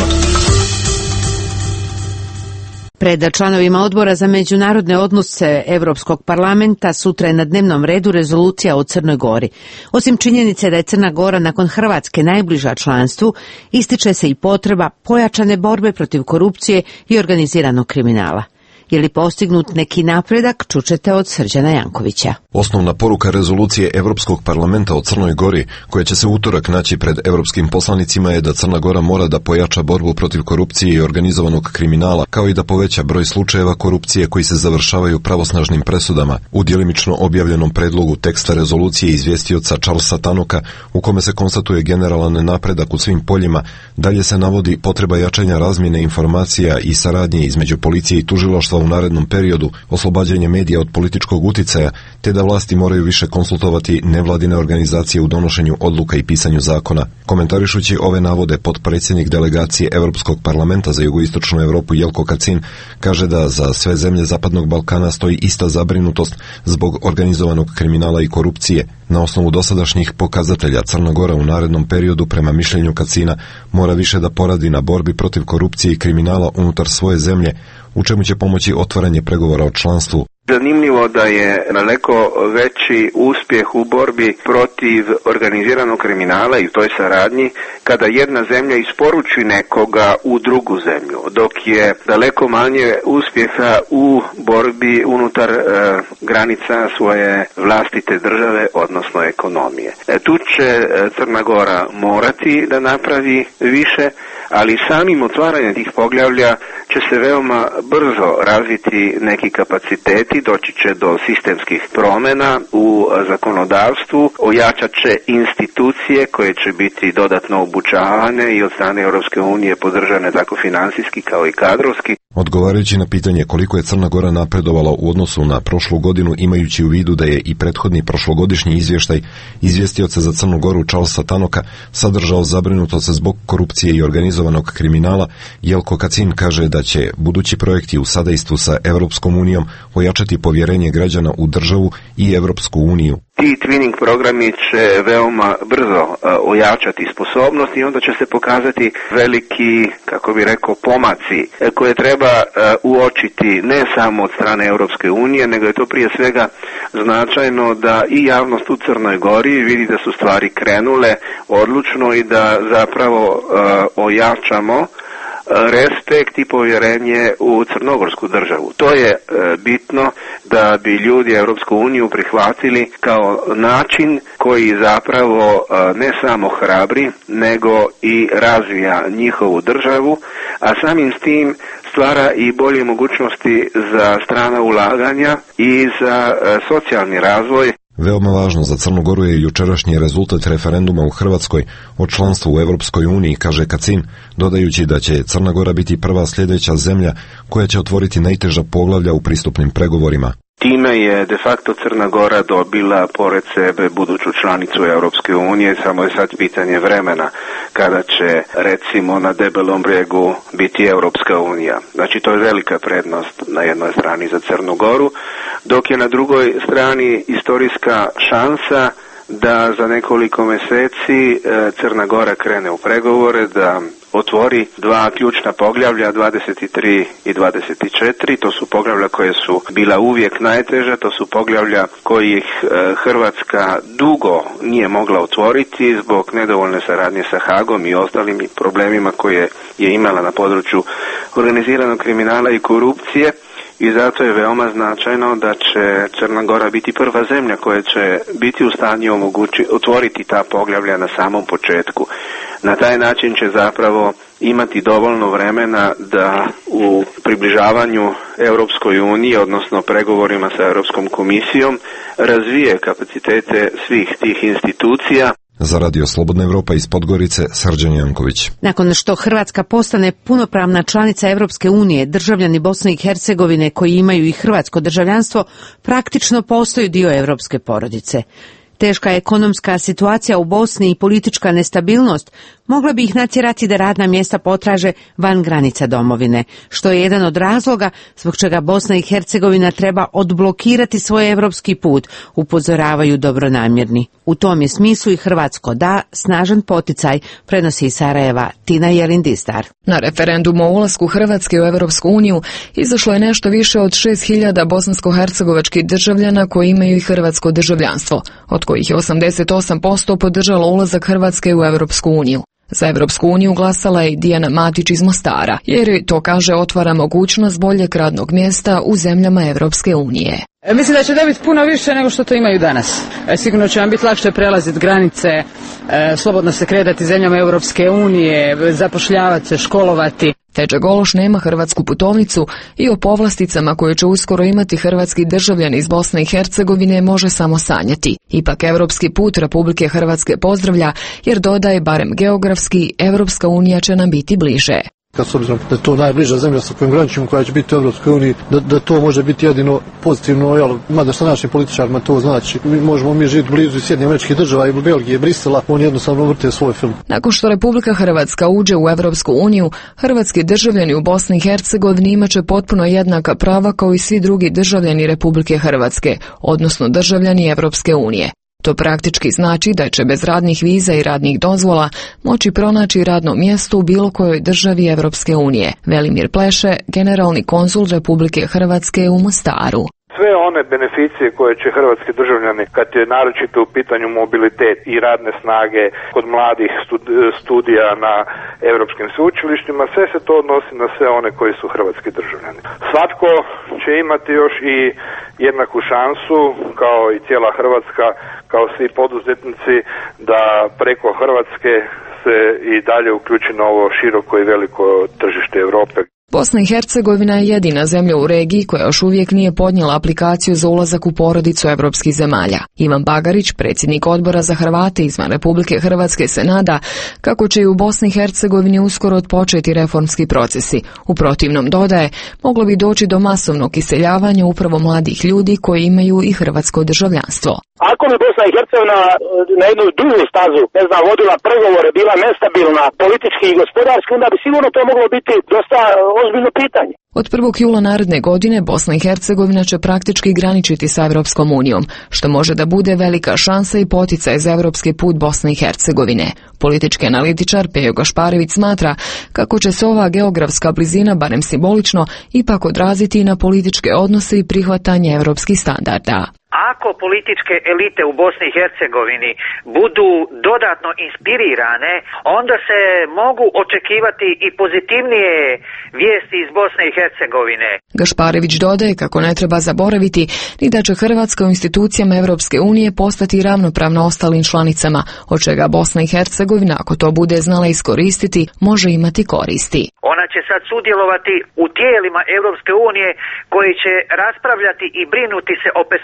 Pred članovima odbora za međunarodne odnose Europskog parlamenta sutra je na dnevnom redu rezolucija o Crnoj Gori. Osim činjenice da je Crna Gora nakon Hrvatske najbliža članstvu, ističe se i potreba pojačane borbe protiv korupcije i organiziranog kriminala. Je li postignut neki napredak, čućete od Srđana Jankovića.
Osnovna poruka rezolucije Europskog parlamenta o Crnoj Gori, koja će se utorak naći pred europskim poslanicima, je da Crna Gora mora da pojača borbu protiv korupcije i organizovanog kriminala, kao i da poveća broj slučajeva korupcije koji se završavaju pravosnažnim presudama. U djelimično objavljenom predlogu teksta rezolucije izvjestioca Charlesa Tannocka, u kome se konstatuje generalan napredak u svim poljima, dalje se navodi potreba jačanja razmjene informacija i saradnje između policije i tužilaštva u narednom periodu, oslobađanje medija od političkog uticaja, te da vlasti moraju više konsultovati nevladine organizacije u donošenju odluka i pisanju zakona. Komentarišući ove navode, potpredsjednik delegacije Europskog parlamenta za jugoistočnu Europu Jelko Kacin kaže da za sve zemlje Zapadnog Balkana stoji ista zabrinutost zbog organizovanog kriminala i korupcije. Na osnovu dosadašnjih pokazatelja, Crna Gora u narednom periodu, prema mišljenju Kacina, mora više da poradi na borbi protiv korupcije i kriminala unutar svoje zemlje, u čemu će pomoći otvaranje pregovora o članstvu.
Zanimljivo da je daleko veći uspjeh u borbi protiv organiziranog kriminala i u toj saradnji kada jedna zemlja isporuči nekoga u drugu zemlju, dok je daleko manje uspjeha u borbi unutar e, granica svoje vlastite države, odnosno ekonomije. E, tu će Crna Gora morati da napravi više, ali samim otvaranjem tih poglavlja će se veoma brzo razviti neki kapaciteti, doći će do sistemskih promjena u zakonodavstvu, ojačat će institucije koje će biti dodatno obučavane i od strane Europske unije podržane tako financijski kao i kadrovski.
Odgovarajući na pitanje koliko je Crna Gora napredovala u odnosu na prošlu godinu, imajući u vidu da je i prethodni prošlogodišnji izvještaj izvjestioca za Crnu Goru Charlesa Tannocka sadržao zabrinutost zbog korupcije i organizovanog kriminala, Jelko Kacin kaže da će budući projekti u sadejstvu sa Europskom unijom ojačati povjerenje građana u državu i Europsku uniju.
Ti twinning programi će veoma brzo uh, ojačati sposobnost i onda će se pokazati veliki, kako bi rekao, pomaci uh, koje treba uh, uočiti ne samo od strane Europske unije, nego je to prije svega značajno da i javnost u Crnoj Gori vidi da su stvari krenule odlučno i da zapravo uh, ojačamo respekt i povjerenje u crnogorsku državu. To je e, bitno da bi ljudi Europsku uniju prihvatili kao način koji zapravo e, ne samo hrabri, nego i razvija njihovu državu, a samim s tim stvara i bolje mogućnosti za strana ulaganja i za e, socijalni razvoj.
Veoma važno za Crnu Goru je jučerašnji rezultat referenduma u Hrvatskoj o članstvu u Europskoj uniji, kaže Kacin, dodajući da će Crna Gora biti prva sljedeća zemlja koja će otvoriti najteža poglavlja u pristupnim pregovorima.
Time je de facto Crna Gora dobila pored sebe buduću članicu Europske unije, samo je sad pitanje vremena kada će recimo na debelom brijegu biti Europska unija. Znači to je velika prednost na jednoj strani za Crnu Goru, dok je na drugoj strani istorijska šansa da za nekoliko mjeseci Crna Gora krene u pregovore, da otvori dva ključna poglavlja, dvadeset tri i dvadeset četiri. To su poglavlja koje su bila uvijek najteža, to su poglavlja kojih Hrvatska dugo nije mogla otvoriti zbog nedovoljne saradnje sa Hagom i ostalim problemima koje je imala na području organiziranog kriminala i korupcije. I zato je veoma značajno da će Crna Gora biti prva zemlja koja će biti u stanju omogući, otvoriti ta poglavlja na samom početku. Na taj način će zapravo imati dovoljno vremena da u približavanju Europskoj uniji, odnosno pregovorima sa Europskom komisijom, razvije kapacitete svih tih institucija.
Za Radio Slobodna Evropa iz Podgorice, Srđan Janković.
Nakon što Hrvatska postane punopravna članica Europske unije, državljani Bosne i Hercegovine koji imaju i hrvatsko državljanstvo praktično postaju dio europske porodice. Teška ekonomska situacija u Bosni i politička nestabilnost mogla bi ih natjerati da radna mjesta potraže van granica domovine, što je jedan od razloga zbog čega Bosna i Hercegovina treba odblokirati svoj europski put, upozoravaju dobronamjerni. U tom je smislu i Hrvatsko da snažan poticaj, prenosi iz Sarajeva Tina Jelindistar.
Na referendumu o ulasku Hrvatske u Europsku uniju izašlo je nešto više od šest hiljada bosansko-hercegovačkih državljana koji imaju i hrvatsko državljanstvo, od kojih je osamdeset osam posto podržalo ulazak Hrvatske u Europsku uniju. Za Europsku uniju glasala je i Dijana Matić iz Mostara, jer to, kaže, otvara mogućnost boljeg radnog mjesta u zemljama Europske unije.
E, mislim da će dobiti puno više nego što to imaju danas. E, sigurno će vam biti lakše prelaziti granice, e, slobodno se kretati zemljama Europske unije, zapošljavati se, školovati.
Feđa Gološ nema hrvatsku putovnicu i o povlasticama koje će uskoro imati hrvatski državljani iz Bosne i Hercegovine može samo sanjati. Ipak europski put Republike Hrvatske pozdravlja, jer dodaje, barem geografski, Europska unija će nam biti bliže.
Kad s obzirom da je to najbliža zemlja sa kojom graničimo, koja će biti u Europskoj uniji, da, da to može biti jedino pozitivno, jel, mada sa našim političarima to znači. Mi možemo mi živjeti blizu Sjedinjenih Američkih Država i Belgije, Brisela, oni jednostavno vrte svoj film.
Nakon što Republika Hrvatska uđe u Europsku uniju, hrvatski državljani u Bosni i Hercegovini imaće potpuno jednaka prava kao i svi drugi državljani Republike Hrvatske, odnosno državljani Europske unije. To praktički znači da će bez radnih viza i radnih dozvola moći pronaći radno mjesto u bilo kojoj državi Europske unije. Velimir Pleše, generalni konzul Republike Hrvatske u Mostaru.
Sve one beneficije koje će hrvatski državljani, kad je naročito u pitanju mobilitet i radne snage kod mladih studija na europskim sveučilištima, sve se to odnosi na sve one koji su hrvatski državljani. Svatko će imati još i jednaku šansu, kao i cijela Hrvatska, kao svi poduzetnici, da preko Hrvatske se i dalje uključi na ovo široko i veliko tržište Europe.
Bosna i Hercegovina je jedina zemlja u regiji koja još uvijek nije podnijela aplikaciju za ulazak u porodicu evropskih zemalja. Ivan Bagarić, predsjednik odbora za Hrvate izvan Republike Hrvatske, se nada kako će i u Bosni i Hercegovini uskoro odpočeti reformski procesi. U protivnom, dodaje, moglo bi doći do masovnog iseljavanja upravo mladih ljudi koji imaju i hrvatsko državljanstvo.
Ako bi Bosna i Hercegovina na jednu dužu stazu, ne znam, vodila pregovore, bila nestabilna politički i gospodarski, onda bi sigurno to moglo biti dosta ozbiljno pitanje.
Od prvog jula naredne godine Bosna i Hercegovina će praktički graničiti sa Europskom unijom, što može da bude velika šansa i poticaj za europski put Bosne i Hercegovine. Politički analitičar Pejo Gašparević smatra kako će se ova geografska blizina, barem simbolično, ipak odraziti i na političke odnose i prihvatanje europskih standarda.
Ako političke elite u Bosni i Hercegovini budu dodatno inspirirane, onda se mogu očekivati i pozitivnije vijesti iz Bosne i Hercegovine.
Gašparević dodaje kako ne treba zaboraviti ni da će Hrvatska u institucijama Europske unije postati ravnopravna ostalim članicama, od čega Bosna i Hercegovina, ako to bude znala iskoristiti, može imati koristi.
Ona će sad sudjelovati u tijelima Europske unije koji će raspravljati i brinuti se o perspektivi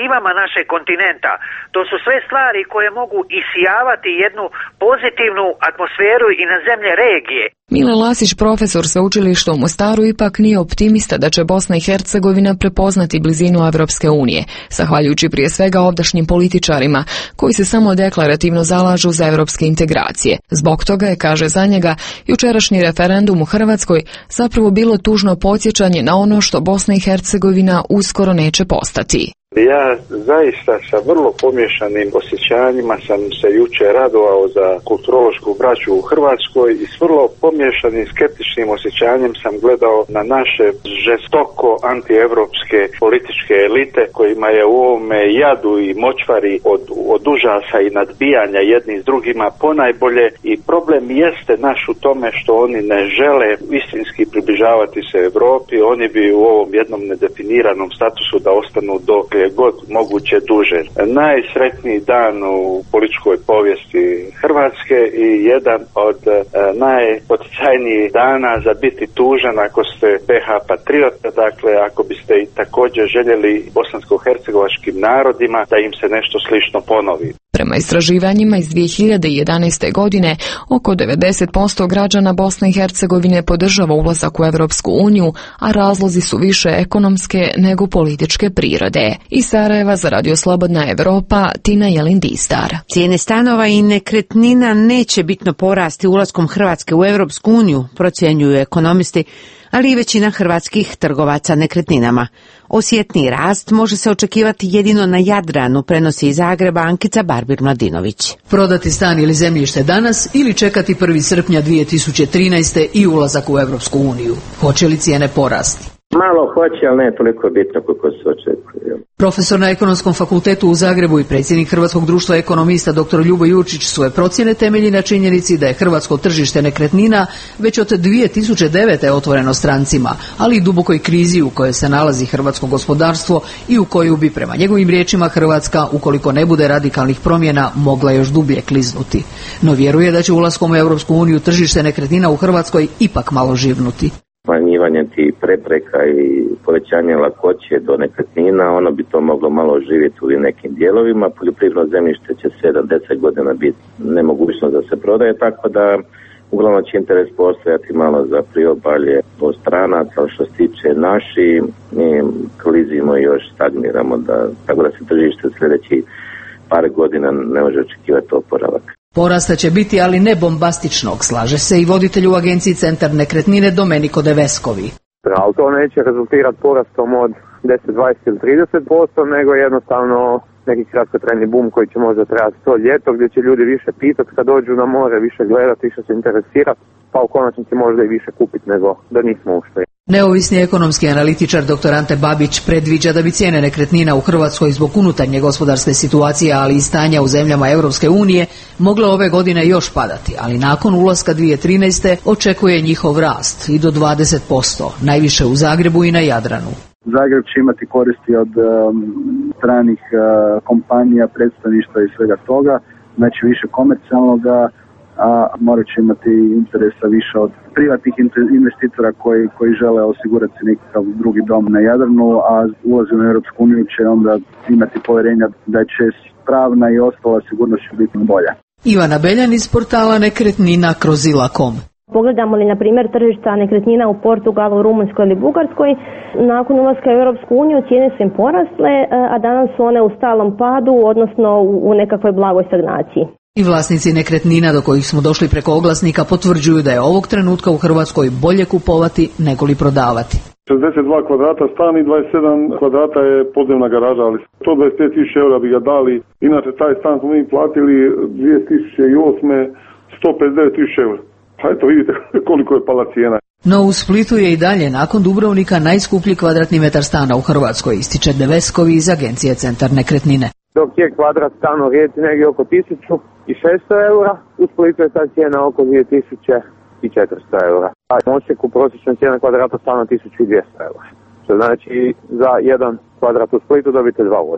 perspektivama našeg kontinenta. To su sve stvari koje mogu isijavati jednu pozitivnu atmosferu i na zemlje regije.
Mile Lasić, profesor sveučilišta u Mostaru, ipak nije optimista da će Bosna i Hercegovina prepoznati blizinu Evropske unije, zahvaljujući prije svega ovdašnjim političarima, koji se samo deklarativno zalažu za evropske integracije. Zbog toga je, kaže za njega, jučerašnji referendum u Hrvatskoj zapravo bilo tužno podsjećanje na ono što Bosna i Hercegovina uskoro neće postati.
Ja zaista sa vrlo pomješanim osjećanjima sam se jučer radovao za kulturološku braću u Hrvatskoj i s vrlo pomješanim skeptičnim osjećanjem sam gledao na naše žestoko antievropske političke elite kojima je u ovome jadu i močvari od, od užasa i nadbijanja jedni s drugima ponajbolje, i problem jeste naš u tome što oni ne žele istinski približavati se Europi. Oni bi u ovom jednom nedefiniranom statusu da ostanu dok je god moguće duže. Najsretniji dan u političkoj povijesti Hrvatske i jedan od e, najpoticajnijih dana za biti tužan ako ste P H patriota, dakle ako biste i također željeli bosansko-hercegovačkim narodima da im se nešto slično ponovi.
Prema istraživanjima iz dvije hiljade jedanaeste. godine, oko devedeset posto građana Bosne i Hercegovine podržava ulazak u Evropsku uniju, a razlozi su više ekonomske nego političke prirode. Iz Sarajeva za Radio Slobodna Evropa, Tina Jelindistar.
Cijene stanova i nekretnina neće bitno porasti ulaskom Hrvatske u Evropsku uniju, procjenjuju ekonomisti, ali i većina hrvatskih trgovaca nekretninama. Osjetniji rast može se očekivati jedino na Jadranu, prenosi iz Zagreba Ankica Barbir-Mladinović.
Prodati stan ili zemljište danas ili čekati prvog srpnja dvije tisuće trinaeste. i ulazak u Evropsku uniju. Hoće li cijene porasti?
Malo hoće, ali ne toliko bitno koliko se očekuje.
Profesor na Ekonomskom fakultetu u Zagrebu i predsjednik Hrvatskog društva ekonomista dr. Ljubo Jurčić svoje procjene temelji na činjenici da je hrvatsko tržište nekretnina već od dvije tisuće devete. otvoreno strancima, ali i dubokoj krizi u kojoj se nalazi hrvatsko gospodarstvo i u koju bi, prema njegovim riječima, Hrvatska, ukoliko ne bude radikalnih promjena, mogla još dublje kliznuti. No vjeruje da će ulaskom u Europsku uniju tržište nekretnina u Hrvatskoj ipak malo živnuti.
Smanjivanje tih prepreka i povećanje lakoće do nekretnina, ono bi to moglo malo živjeti u nekim dijelovima. Poljoprivredno zemljište će sedam do deset godina biti nemogućnost da se prodaje, tako da uglavnom će interes postojati malo za priobalje od stranaca, ali što se tiče naši, mi klizimo i još stagniramo, da, tako da se tržište sljedećih par godina ne može očekivati oporavak.
Porasta će biti, ali ne bombastičnog, slaže se i voditelj u agenciji Centar nekretnine Domenico De Vescovi.
Ali to neće rezultirati porastom od deset, dvadeset ili trideset posto, nego jednostavno neki kratkotrajni bum koji će možda trajati to ljeto, gdje će ljudi više pitati kad dođu na more, više gledati, više se interesirati, pa u konačnici možda i više kupiti nego da nismo ušli.
Neovisni ekonomski analitičar dr. Ante Babić predviđa da bi cijene nekretnina u Hrvatskoj zbog unutarnje gospodarske situacije, ali i stanja u zemljama Europske unije, mogle ove godine još padati, ali nakon ulaska dvije tisuće trinaeste. očekuje njihov rast i do dvadeset posto, najviše u Zagrebu i na Jadranu.
Zagreb će imati koristi od um, stranih uh, kompanija, predstavništva i svega toga, znači više komercijalnoga, a morat će imati interesa više od privatnih investitora koji, koji žele osigurati nekakav drugi dom na Jadranu, a ulazom u Europsku uniju će onda imati povjerenja da će pravna i ostala sigurnost će biti bolja.
Ivana Beljan iz portala nekretnina krozila točka com.
Pogledamo li, na primjer, tržišta nekretnina u Portugalu, Rumunjskoj ili Bugarskoj, nakon ulaska u Europsku uniju cijene su im porasle, a danas su one u stalnom padu, odnosno u nekakvoj blagoj stagnaciji.
I vlasnici nekretnina do kojih smo došli preko oglasnika potvrđuju da je ovog trenutka u Hrvatskoj bolje kupovati nego li prodavati.
šezdeset dva kvadrata stan i dvadeset sedam kvadrata je podzemna garaža, ali sto dvadeset pet tisuća eura bi ga dali. Inače, taj stan smo mi platili dvije tisuće osme. sto pedeset devet tisuća eura. Pa eto, vidite koliko je pala cijena.
No u Splitu je i dalje nakon Dubrovnika najskuplji kvadratni metar stana u Hrvatskoj, ističe De Vescovi iz agencije Centar nekretnine.
Dok je kvadrat stana u Rijeci negdje oko tisuću šesto eura, u Splitu je ta cijena oko dvije tisuće četiristo eura. A u Osijeku prosječna cijena kvadrata stana tisuću dvjesto eura. Što znači za jedan kvadrat u Splitu dobite dva u Osijeku.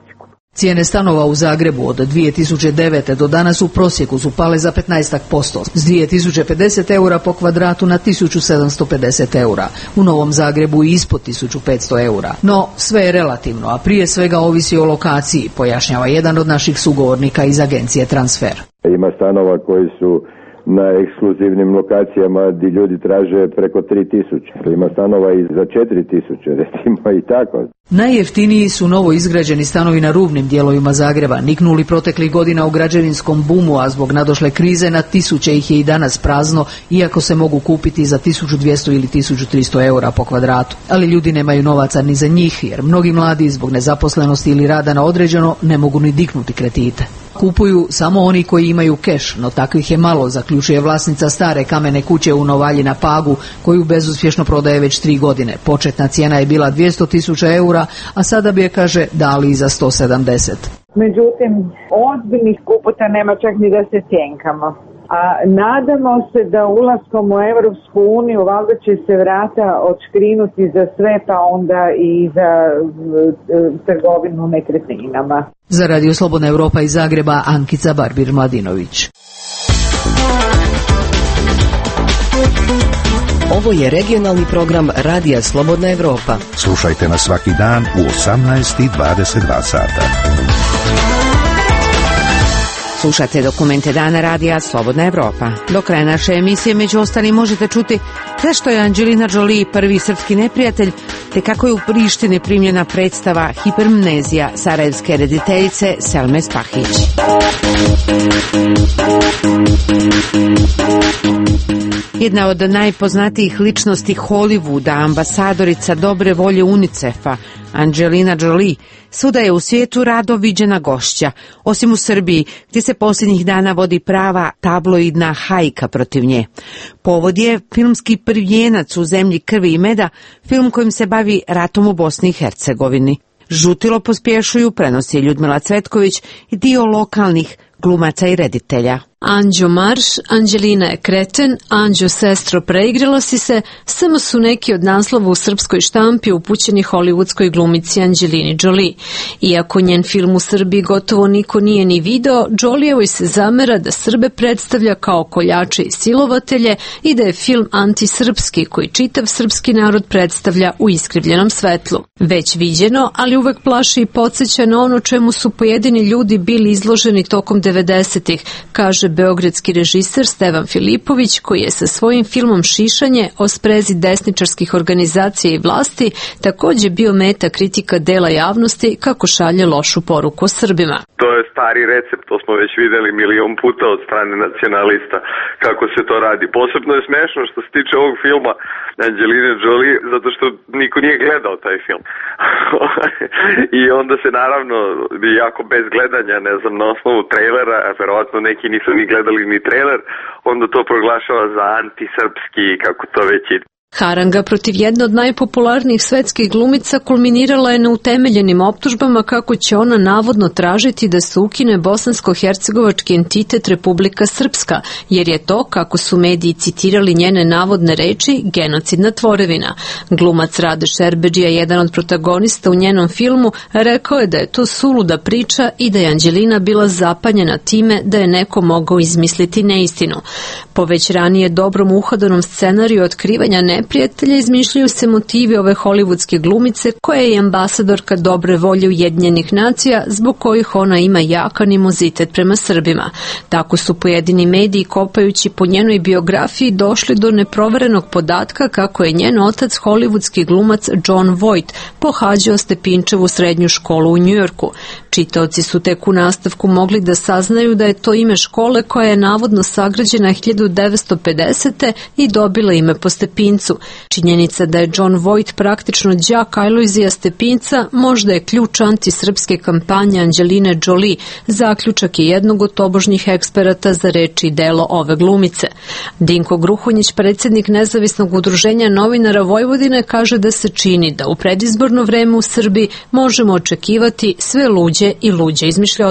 Cijene stanova u Zagrebu od dvije tisuće devete. do danas u prosjeku su pale za petnaest posto, s dvije tisuće pedeset eura po kvadratu na tisuću sedamsto pedeset eura. U Novom Zagrebu i ispod tisuću petsto eura. No, sve je relativno, a prije svega ovisi o lokaciji, pojašnjava jedan od naših sugovornika iz agencije Transfer.
Ima stanova koji su na ekskluzivnim lokacijama gdje ljudi traže preko tri tisuće. Ima stanova i za četiri tisuće, recimo i tako.
Najjeftiniji su novo izgrađeni stanovi na rubnim dijelovima Zagreba, niknuli proteklih godina u građevinskom bumu, a zbog nadošle krize na tisuće ih je i danas prazno, iako se mogu kupiti za tisuću dvjesto ili tisuću tristo eura po kvadratu. Ali ljudi nemaju novaca ni za njih, jer mnogi mladi zbog nezaposlenosti ili rada na određeno ne mogu ni dignuti kredite. Kupuju samo oni koji imaju keš, no takvih je malo, zaključuje vlasnica stare kamene kuće u Novalji na Pagu, koju bezuspješno prodaje već tri godine. Početna cijena je bila dvjesto tisuća eura, a sada bi je, kaže, dali i za sto sedamdeset.
Međutim, ozbiljnih kuputa nema čak ni da se cjenkamo. A nadamo se da ulaskom u Europsku uniju valjda će se vrata odškrinuti za sve, pa onda i za e, trgovinu nekretninama.
Za Radio Slobodna Europa iz Zagreba, Ankica Barbir-Mladinović.
Ovo je regionalni program Radija Slobodna Europa.
Slušajte nas svaki dan u osamnaest i dvadeset dva sata.
Slušate dokumente dana Radija Slobodna Evropa. Do kraja naše emisije među ostalim možete čuti zašto je Angelina Jolie prvi srpski neprijatelj, te kako je u Prištini primljena predstava Hipermnezija sarajevske rediteljice Selme Spahić. Jedna od najpoznatijih ličnosti Hollywooda, ambasadorica dobre volje UNICEF-a, Angelina Jolie, svuda je u svijetu rado viđena gošća, osim u Srbiji, gdje se posljednjih dana vodi prava tabloidna hajka protiv nje. Povod je filmski prvijenac u zemlji krvi i meda, film kojim se bavi ratom u Bosni i Hercegovini. Žutilo pospješuju, prenosi Ljudmila Cvetković i dio lokalnih glumaca i reditelja.
Anđo marš, Anđelina je kreten, Anđo sestro preigrala si se, samo su neki od naslova u srpskoj štampi upućeni hollywoodskoj glumici Angelini Jolie. Iako njen film u Srbiji gotovo niko nije ni video, Jolievoj se zamera da Srbe predstavlja kao koljače i silovatelje i da je film antisrpski koji čitav srpski narod predstavlja u iskrivljenom svetlu. Već viđeno, ali uvek plaši i podsjeća na ono čemu su pojedini ljudi bili izloženi tokom devedesetih, kaže beogradski režiser Stevan Filipović, koji je sa svojim filmom Šišanje o sprezi desničarskih organizacija i vlasti također bio meta kritika dela javnosti kako šalje lošu poruku o Srbima.
To je stari recept, to smo već vidjeli milion puta od strane nacionalista kako se to radi. Posebno je smiješno što se tiče ovog filma Angeline Jolie, zato što niko nije gledao taj film. I onda se naravno, jako bez gledanja, ne znam, na osnovu trailera, a verovatno neki nisu ni gledali ni trailer, onda to proglašava za antisrpski, kako to već ide.
Haranga protiv jedne od najpopularnijih svetskih glumica kulminirala je na utemeljenim optužbama kako će ona navodno tražiti da se ukine bosansko-hercegovački entitet Republika Srpska, jer je to, kako su mediji citirali njene navodne reči, genocidna tvorevina. Glumac Rade Šerbedžija, jedan od protagonista u njenom filmu, rekao je da je to suluda priča i da je Anđelina bila zapanjena time da je neko mogao izmisliti neistinu. Po već ranije dobrom uhodanom scenariju otkrivanja ne neprijatelja izmišljaju se motivi ove hollywoodske glumice koja je i ambasadorka dobre volje Ujedinjenih nacija zbog kojih ona ima jak animozitet prema Srbima. Tako su pojedini mediji kopajući po njenoj biografiji došli do neproverenog podatka kako je njen otac hollywoodski glumac John Voight pohađao Stepinčevu srednju školu u Njujorku. Čitaoci su tek u nastavku mogli da saznaju da je to ime škole koja je navodno sagrađena hiljadu devetsto pedesete. i dobila ime po Stepincu. Činjenica da je John Voight praktično đak Alojzija Stepinca možda je ključ antisrpske kampanje Angeline Jolie, zaključak je jednog od tobožnjih eksperata za reči i delo ove glumice. Dinko Gruhonjić, predsjednik Nezavisnog udruženja novinara Vojvodine, kaže da se čini da u predizborno vreme u Srbiji možemo očekivati sve luđe i luđe izmišljotine.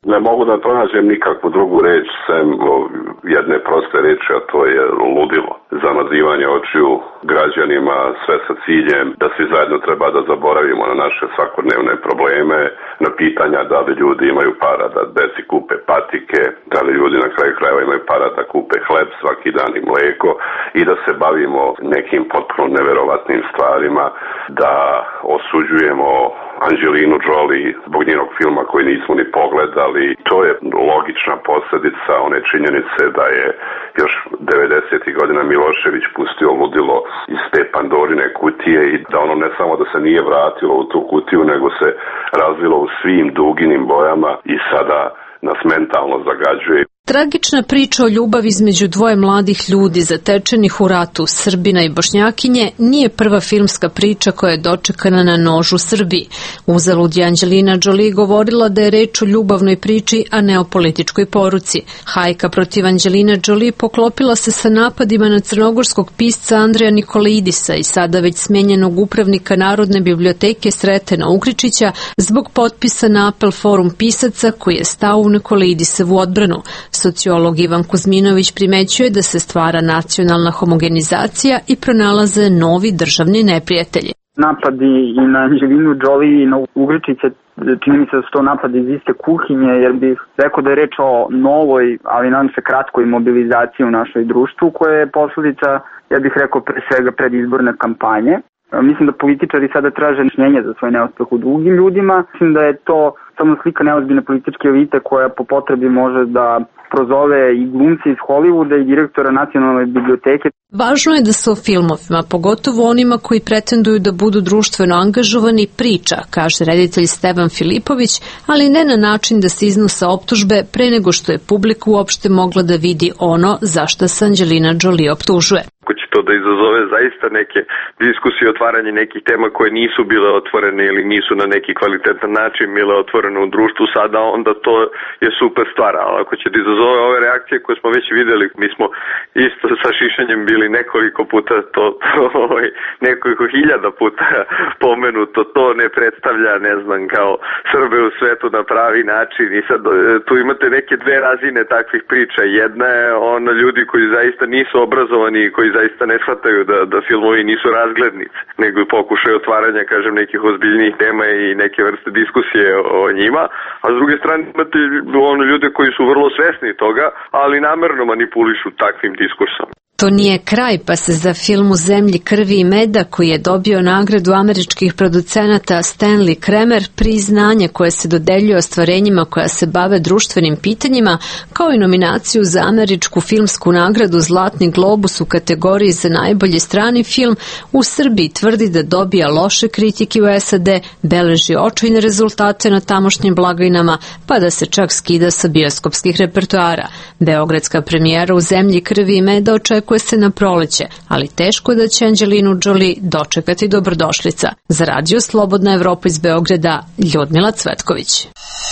Ne mogu da pronađem nikakvu drugu reč sem jedne proste reči, a to je ludilo. Zamazivanje očiju građanima, sve sa ciljem da svi zajedno treba da zaboravimo na naše svakodnevne probleme, na pitanja da li ljudi imaju para da deci kupe patike, da li ljudi na kraju krajeva imaju para da kupe hleb svaki dan i mleko i da se bavimo nekim potpuno neverovatnim stvarima, da osuđujemo Angelinu Jolie zbog njenog filma koji nismo ni pogledali. To je logična posljedica one činjenice da je još devedesetih godina Milošević pustio ludilo iz te Pandorine kutije i da ono ne samo da se nije vratilo u tu kutiju, nego se razvilo u svim duginim bojama i sada nas mentalno zagađuje.
Tragična priča o ljubavi između dvoje mladih ljudi zatečenih u ratu, Srbina i Bošnjakinje, nije prva filmska priča koja je dočekana na nož u Srbiji. Uzalud je Angelina Jolie govorila da je reč o ljubavnoj priči, a ne o političkoj poruci. Hajka protiv Angeline Jolie poklopila se sa napadima na crnogorskog pisca Andreja Nikolaidisa i sada već smenjenog upravnika Narodne biblioteke Sretena Ugričića zbog potpisa na apel Forum pisaca koji je stao u Nikolaidisevu odbranu. Sociolog Ivan Kuzminović primećuje da se stvara nacionalna homogenizacija i pronalaze novi državni neprijatelji.
Napadi i na Angelinu Jolie i na Ugričića, čini mi se da su to napadi iz iste kuhinje, jer bih rekao da je reč o novoj, ali nadam se kratkoj mobilizaciji u našoj društvu, koja je posljedica, ja bih rekao, pre svega predizborne kampanje. Mislim da političari sada traže objašnjenje za svoj neuspeh u drugim ljudima. Mislim da je to samo slika neozbiljne političke elite koja po potrebi može da prozove i glumce iz Hollywooda i direktora Nacionalne biblioteke.
Važno je da se o filmovima, pogotovo onima koji pretenduju da budu društveno angažovani, priča, kaže reditelj Stevan Filipović, ali ne na način da se iznose optužbe pre nego što je publika uopšte mogla da vidi ono za šta se Angelina Jolie optužuje.
Ako će to da izazove zaista neke diskusije, otvaranje nekih tema koje nisu bile otvorene ili nisu na neki kvalitetan način bile otvorene u društvu sada, onda to je super stvar. Ali ako će da izazove ove reakcije koje smo već videli, mi smo isto sa šišanjem bili nekoliko puta, to, to nekoliko hiljada puta pomenuto, to ne predstavlja, ne znam, kao Srbe u svetu na pravi način. I sad tu imate neke dve razine takvih priča. Jedna je ono ljudi koji zaista nisu obrazovani i koji zaista ne shvataju da, da filmovi nisu razglednice, nego i pokušaju otvaranja, kažem, nekih ozbiljnijih tema i neke vrste diskusije o njima, a s druge strane imate ono ljude koji su vrlo svesni toga, ali namerno manipulišu takvim diskursom.
To nije kraj, pa se za film U zemlji krvi i meda, koji je dobio nagradu američkih producenata Stanley Kramer, priznanje koje se dodeljuje ostvarenjima koja se bave društvenim pitanjima, kao i nominaciju za američku filmsku nagradu Zlatni globus u kategoriji za najbolji strani film, u Srbiji tvrdi da dobija loše kritike u S A D, beleži očajne rezultate na tamošnjim blagajnama, pa da se čak skida sa bioskopskih repertoara. Beogradska premijera U zemlji krvi i meda očekuje se na proleće, ali teško da će Angelinu Jolie dočekati dobrodošlica. Za radio Slobodna Evropa iz Beograda, Ljudmila Cvetković.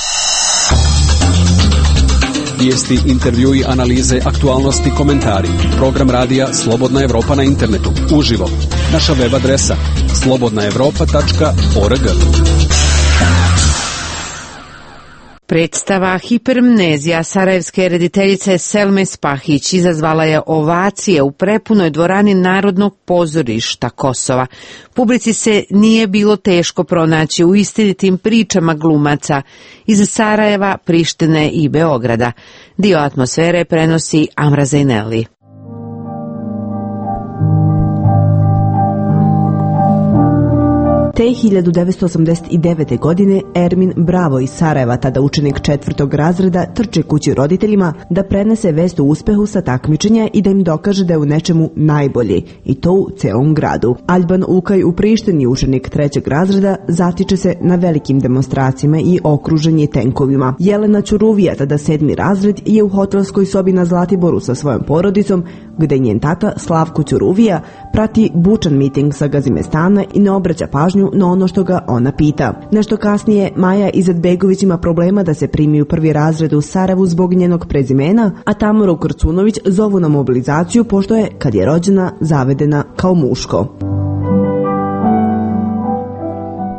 Vijesti, intervjui, analize, aktualnosti, komentari. Program radija Slobodna Evropa na internetu. Uživo. Naša web adresa slobodna evropa tačka org.
Predstava Hipermnezija sarajevske rediteljice Selme Spahić izazvala je ovacije u prepunoj dvorani Narodnog pozorišta Kosova. Publici se nije bilo teško pronaći u istinitim pričama glumaca iz Sarajeva, Prištine i Beograda. Dio atmosfere prenosi Amra Zajneli.
Te hiljadu devetsto osamdeset devete. godine Ermin Bravo iz Sarajeva, tada učenik četvrtog razreda, trče kući roditeljima da prenese vest o uspehu sa takmičenja i da im dokaže da je u nečemu najbolji, i to u celom gradu. Alban Ukaj u Prištini, učenik trećeg razreda, zatiče se na velikim demonstracijama i okružen je tenkovima. Jelena Ćuruvija, tada sedmi razred, je u hotelskoj sobi na Zlatiboru sa svojom porodicom, gde njen tata Slavko Ćuruvija prati bučan miting sa Gazimestana i ne obraća pažnju na ono što ga ona pita. Nešto kasnije Maja Izetbegović ima problema da se primi u prvi razred u Sarajevu zbog njenog prezimena, a Tamoru Krcunović zovu na mobilizaciju pošto je, kad je rođena, zavedena kao muško.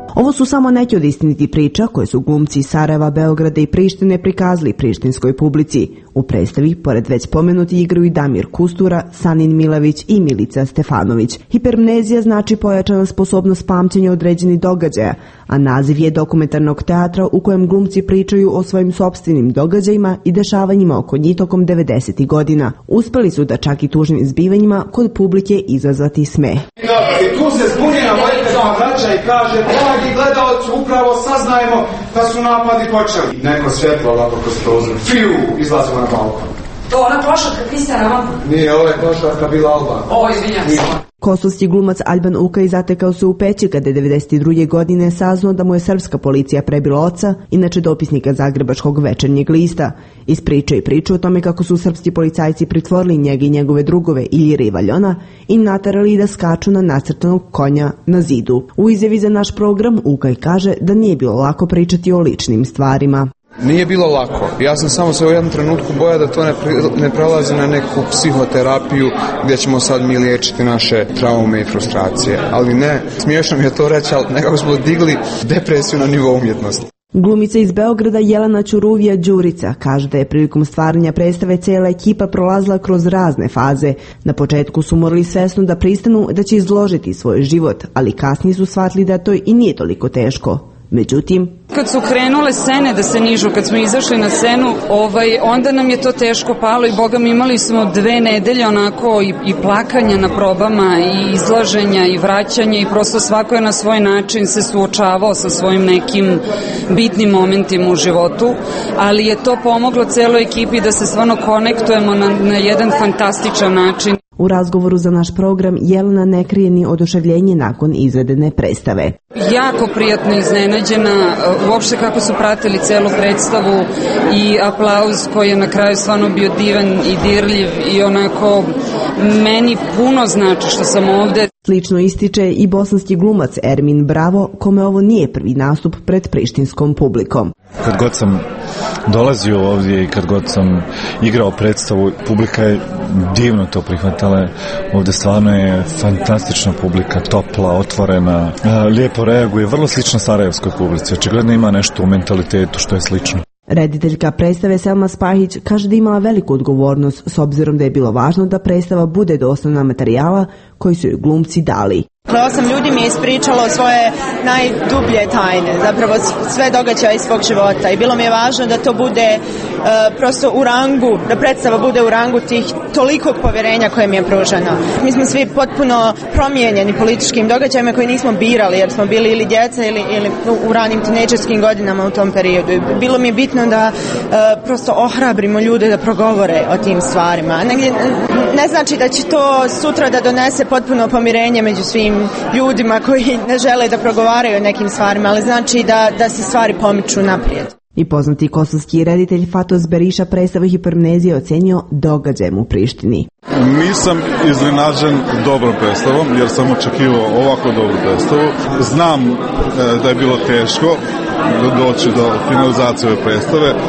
Ovo su samo neki od istinitih priča koje su glumci iz Sarajeva, Beograda i Prištine prikazali prištinskoj publici. U predstavi, pored već pomenuti, igraju i Damir Kustura, Sanin Milević i Milica Stefanović. Hipermnezija znači pojačana sposobnost pamćenja određenih događaja, a naziv je dokumentarnog teatra u kojem glumci pričaju o svojim sopstvenim događajima i dešavanjima oko njih tokom devedesetih godina. Uspeli su da čak i tužnim zbivanjima kod publike izazvati smeh.
I tu se zbunjena vojiteljska vraća i kaže, dragi gledalci, upravo saznajemo da su napadi počeli. Neko svjetlo ovako kroz prozor. Fiu, izlazimo na balkon.
To ona plošatka Kristijana Alban?
Nije, ovo je plošatka bila Alban.
O, izvinjam se.
Kosovski glumac Alban Ukaj zatekao se u Peći kada je devedeset druge godine saznao da mu je srpska policija prebila oca, inače dopisnika Zagrebačkog Večernjeg lista. Ispričao i pričao o tome kako su srpski policajci pritvorili njega i njegove drugove Iljira i Valjona i naterali da skaču na nacrtanog konja na zidu. U izjavi za naš program Ukaj kaže da nije bilo lako pričati o ličnim stvarima.
Nije bilo lako. Ja sam samo se u jednom trenutku bojao da to ne, ne prelazi na neku psihoterapiju gdje ćemo sad mi liječiti naše traume i frustracije. Ali ne, smiješno mi je to reći, ali nekako smo digli depresiju na nivo umjetnosti.
Glumica iz Beograda Jelena Ćuruvija Đurica kaže da je prilikom stvaranja predstave cijela ekipa prolazila kroz razne faze. Na početku su morali svesno da pristanu da će izložiti svoj život, ali kasnije su shvatili da to i nije toliko teško. Međutim,
kad su krenule scene da se nižu, kad smo izašli na scenu, ovaj, onda nam je to teško palo i boga mi imali smo dve nedelje onako i, i plakanja na probama i izlaženja i vraćanja i prosto svako je na svoj način se suočavao sa svojim nekim bitnim momentima u životu, ali je to pomoglo celoj ekipi da se stvarno konektujemo na, na jedan fantastičan način.
U razgovoru za naš program Jelena ne krije ni oduševljenje nakon izvedene predstave.
Jako prijatno iznenađena, uopšte kako su pratili celu predstavu i aplauz koji je na kraju stvarno bio divan i dirljiv i onako meni puno znači što sam ovde.
Slično ističe i bosanski glumac Ermin Bravo, kome ovo nije prvi nastup pred prištinskom publikom.
Kad god sam dolazio ovdje i kad god sam igrao predstavu, publika je divno to prihvatala. Ovdje stvarno je fantastična publika, topla, otvorena, lijepo reaguje, vrlo slično sarajevskoj publici. Očigledno ima nešto u mentalitetu što je slično.
Rediteljka predstave Selma Spahić kaže da imala veliku odgovornost s obzirom da je bilo važno da predstava bude doslovna materijala koji su joj glumci dali.
Osam ljudi mi je ispričalo svoje najdublje tajne, zapravo sve događaje iz svog života i bilo mi je važno da to bude uh, prosto u rangu, da predstava bude u rangu tih tolikog povjerenja koje mi je pruženo. Mi smo svi potpuno promijenjeni političkim događajima koji nismo birali jer smo bili ili djeca ili, ili u ranim tinejdžerskim godinama u tom periodu. Bilo mi je bitno da uh, prosto ohrabrimo ljude da progovore o tim stvarima. Negdje, ne znači da će to sutra da donese potpuno pomirenje među svim ljudima koji ne žele da progovaraju o nekim stvarima, ali znači da, da se stvari pomiču naprijed.
I poznati kosovski reditelj Fatos Beriša predstavu Hipermnezije ocenio događajem u Prištini.
Nisam iznenađen dobrom predstavom jer sam očekivao ovako dobru predstavu. Znam e, da je bilo teško doći do finalizacije ove predstave. E,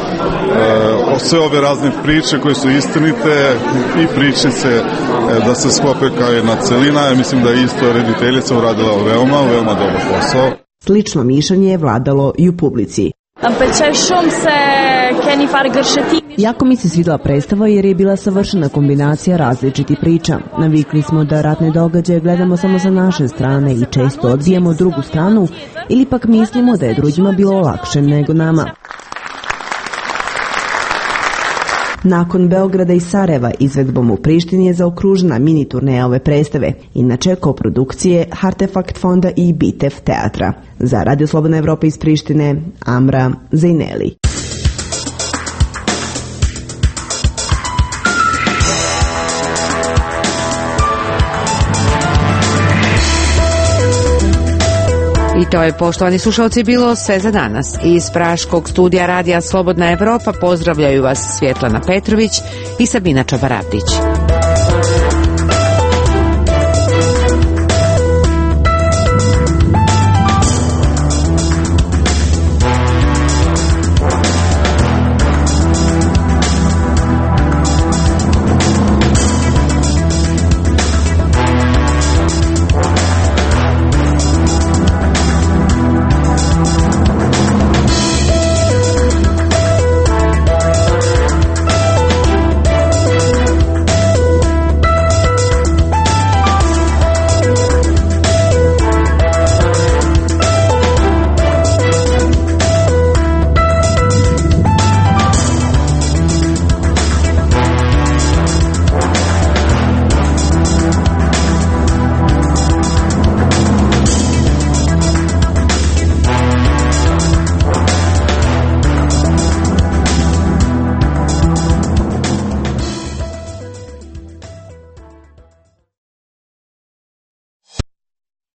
sve ove razne priče koje su istinite i pričice e, da se sklope kao jedna celina. Ja mislim da je isto rediteljica uradila veoma, veoma dobar posao.
Slično mišljenje je vladalo i u publici. Jako mi se svidjela predstava jer je bila savršena kombinacija različitih priča. Navikli smo da ratne događaje gledamo samo sa naše strane i često odbijamo drugu stranu ili pak mislimo da je drugima bilo lakše nego nama. Nakon Beograda i Sarajeva izvedbom u Prištini je zaokružena mini turneja ove predstave, inače koprodukcije Artefakt fonda i Bitev teatra. Za Radio Slobodna Evropa iz Prištine, Amra Zejneli.
I to je, poštovani slušalci, bilo sve za danas. Iz praškog studija Radija Slobodna Evropa pozdravljaju vas Svjetlana Petrović i Sabina Čabaravdić.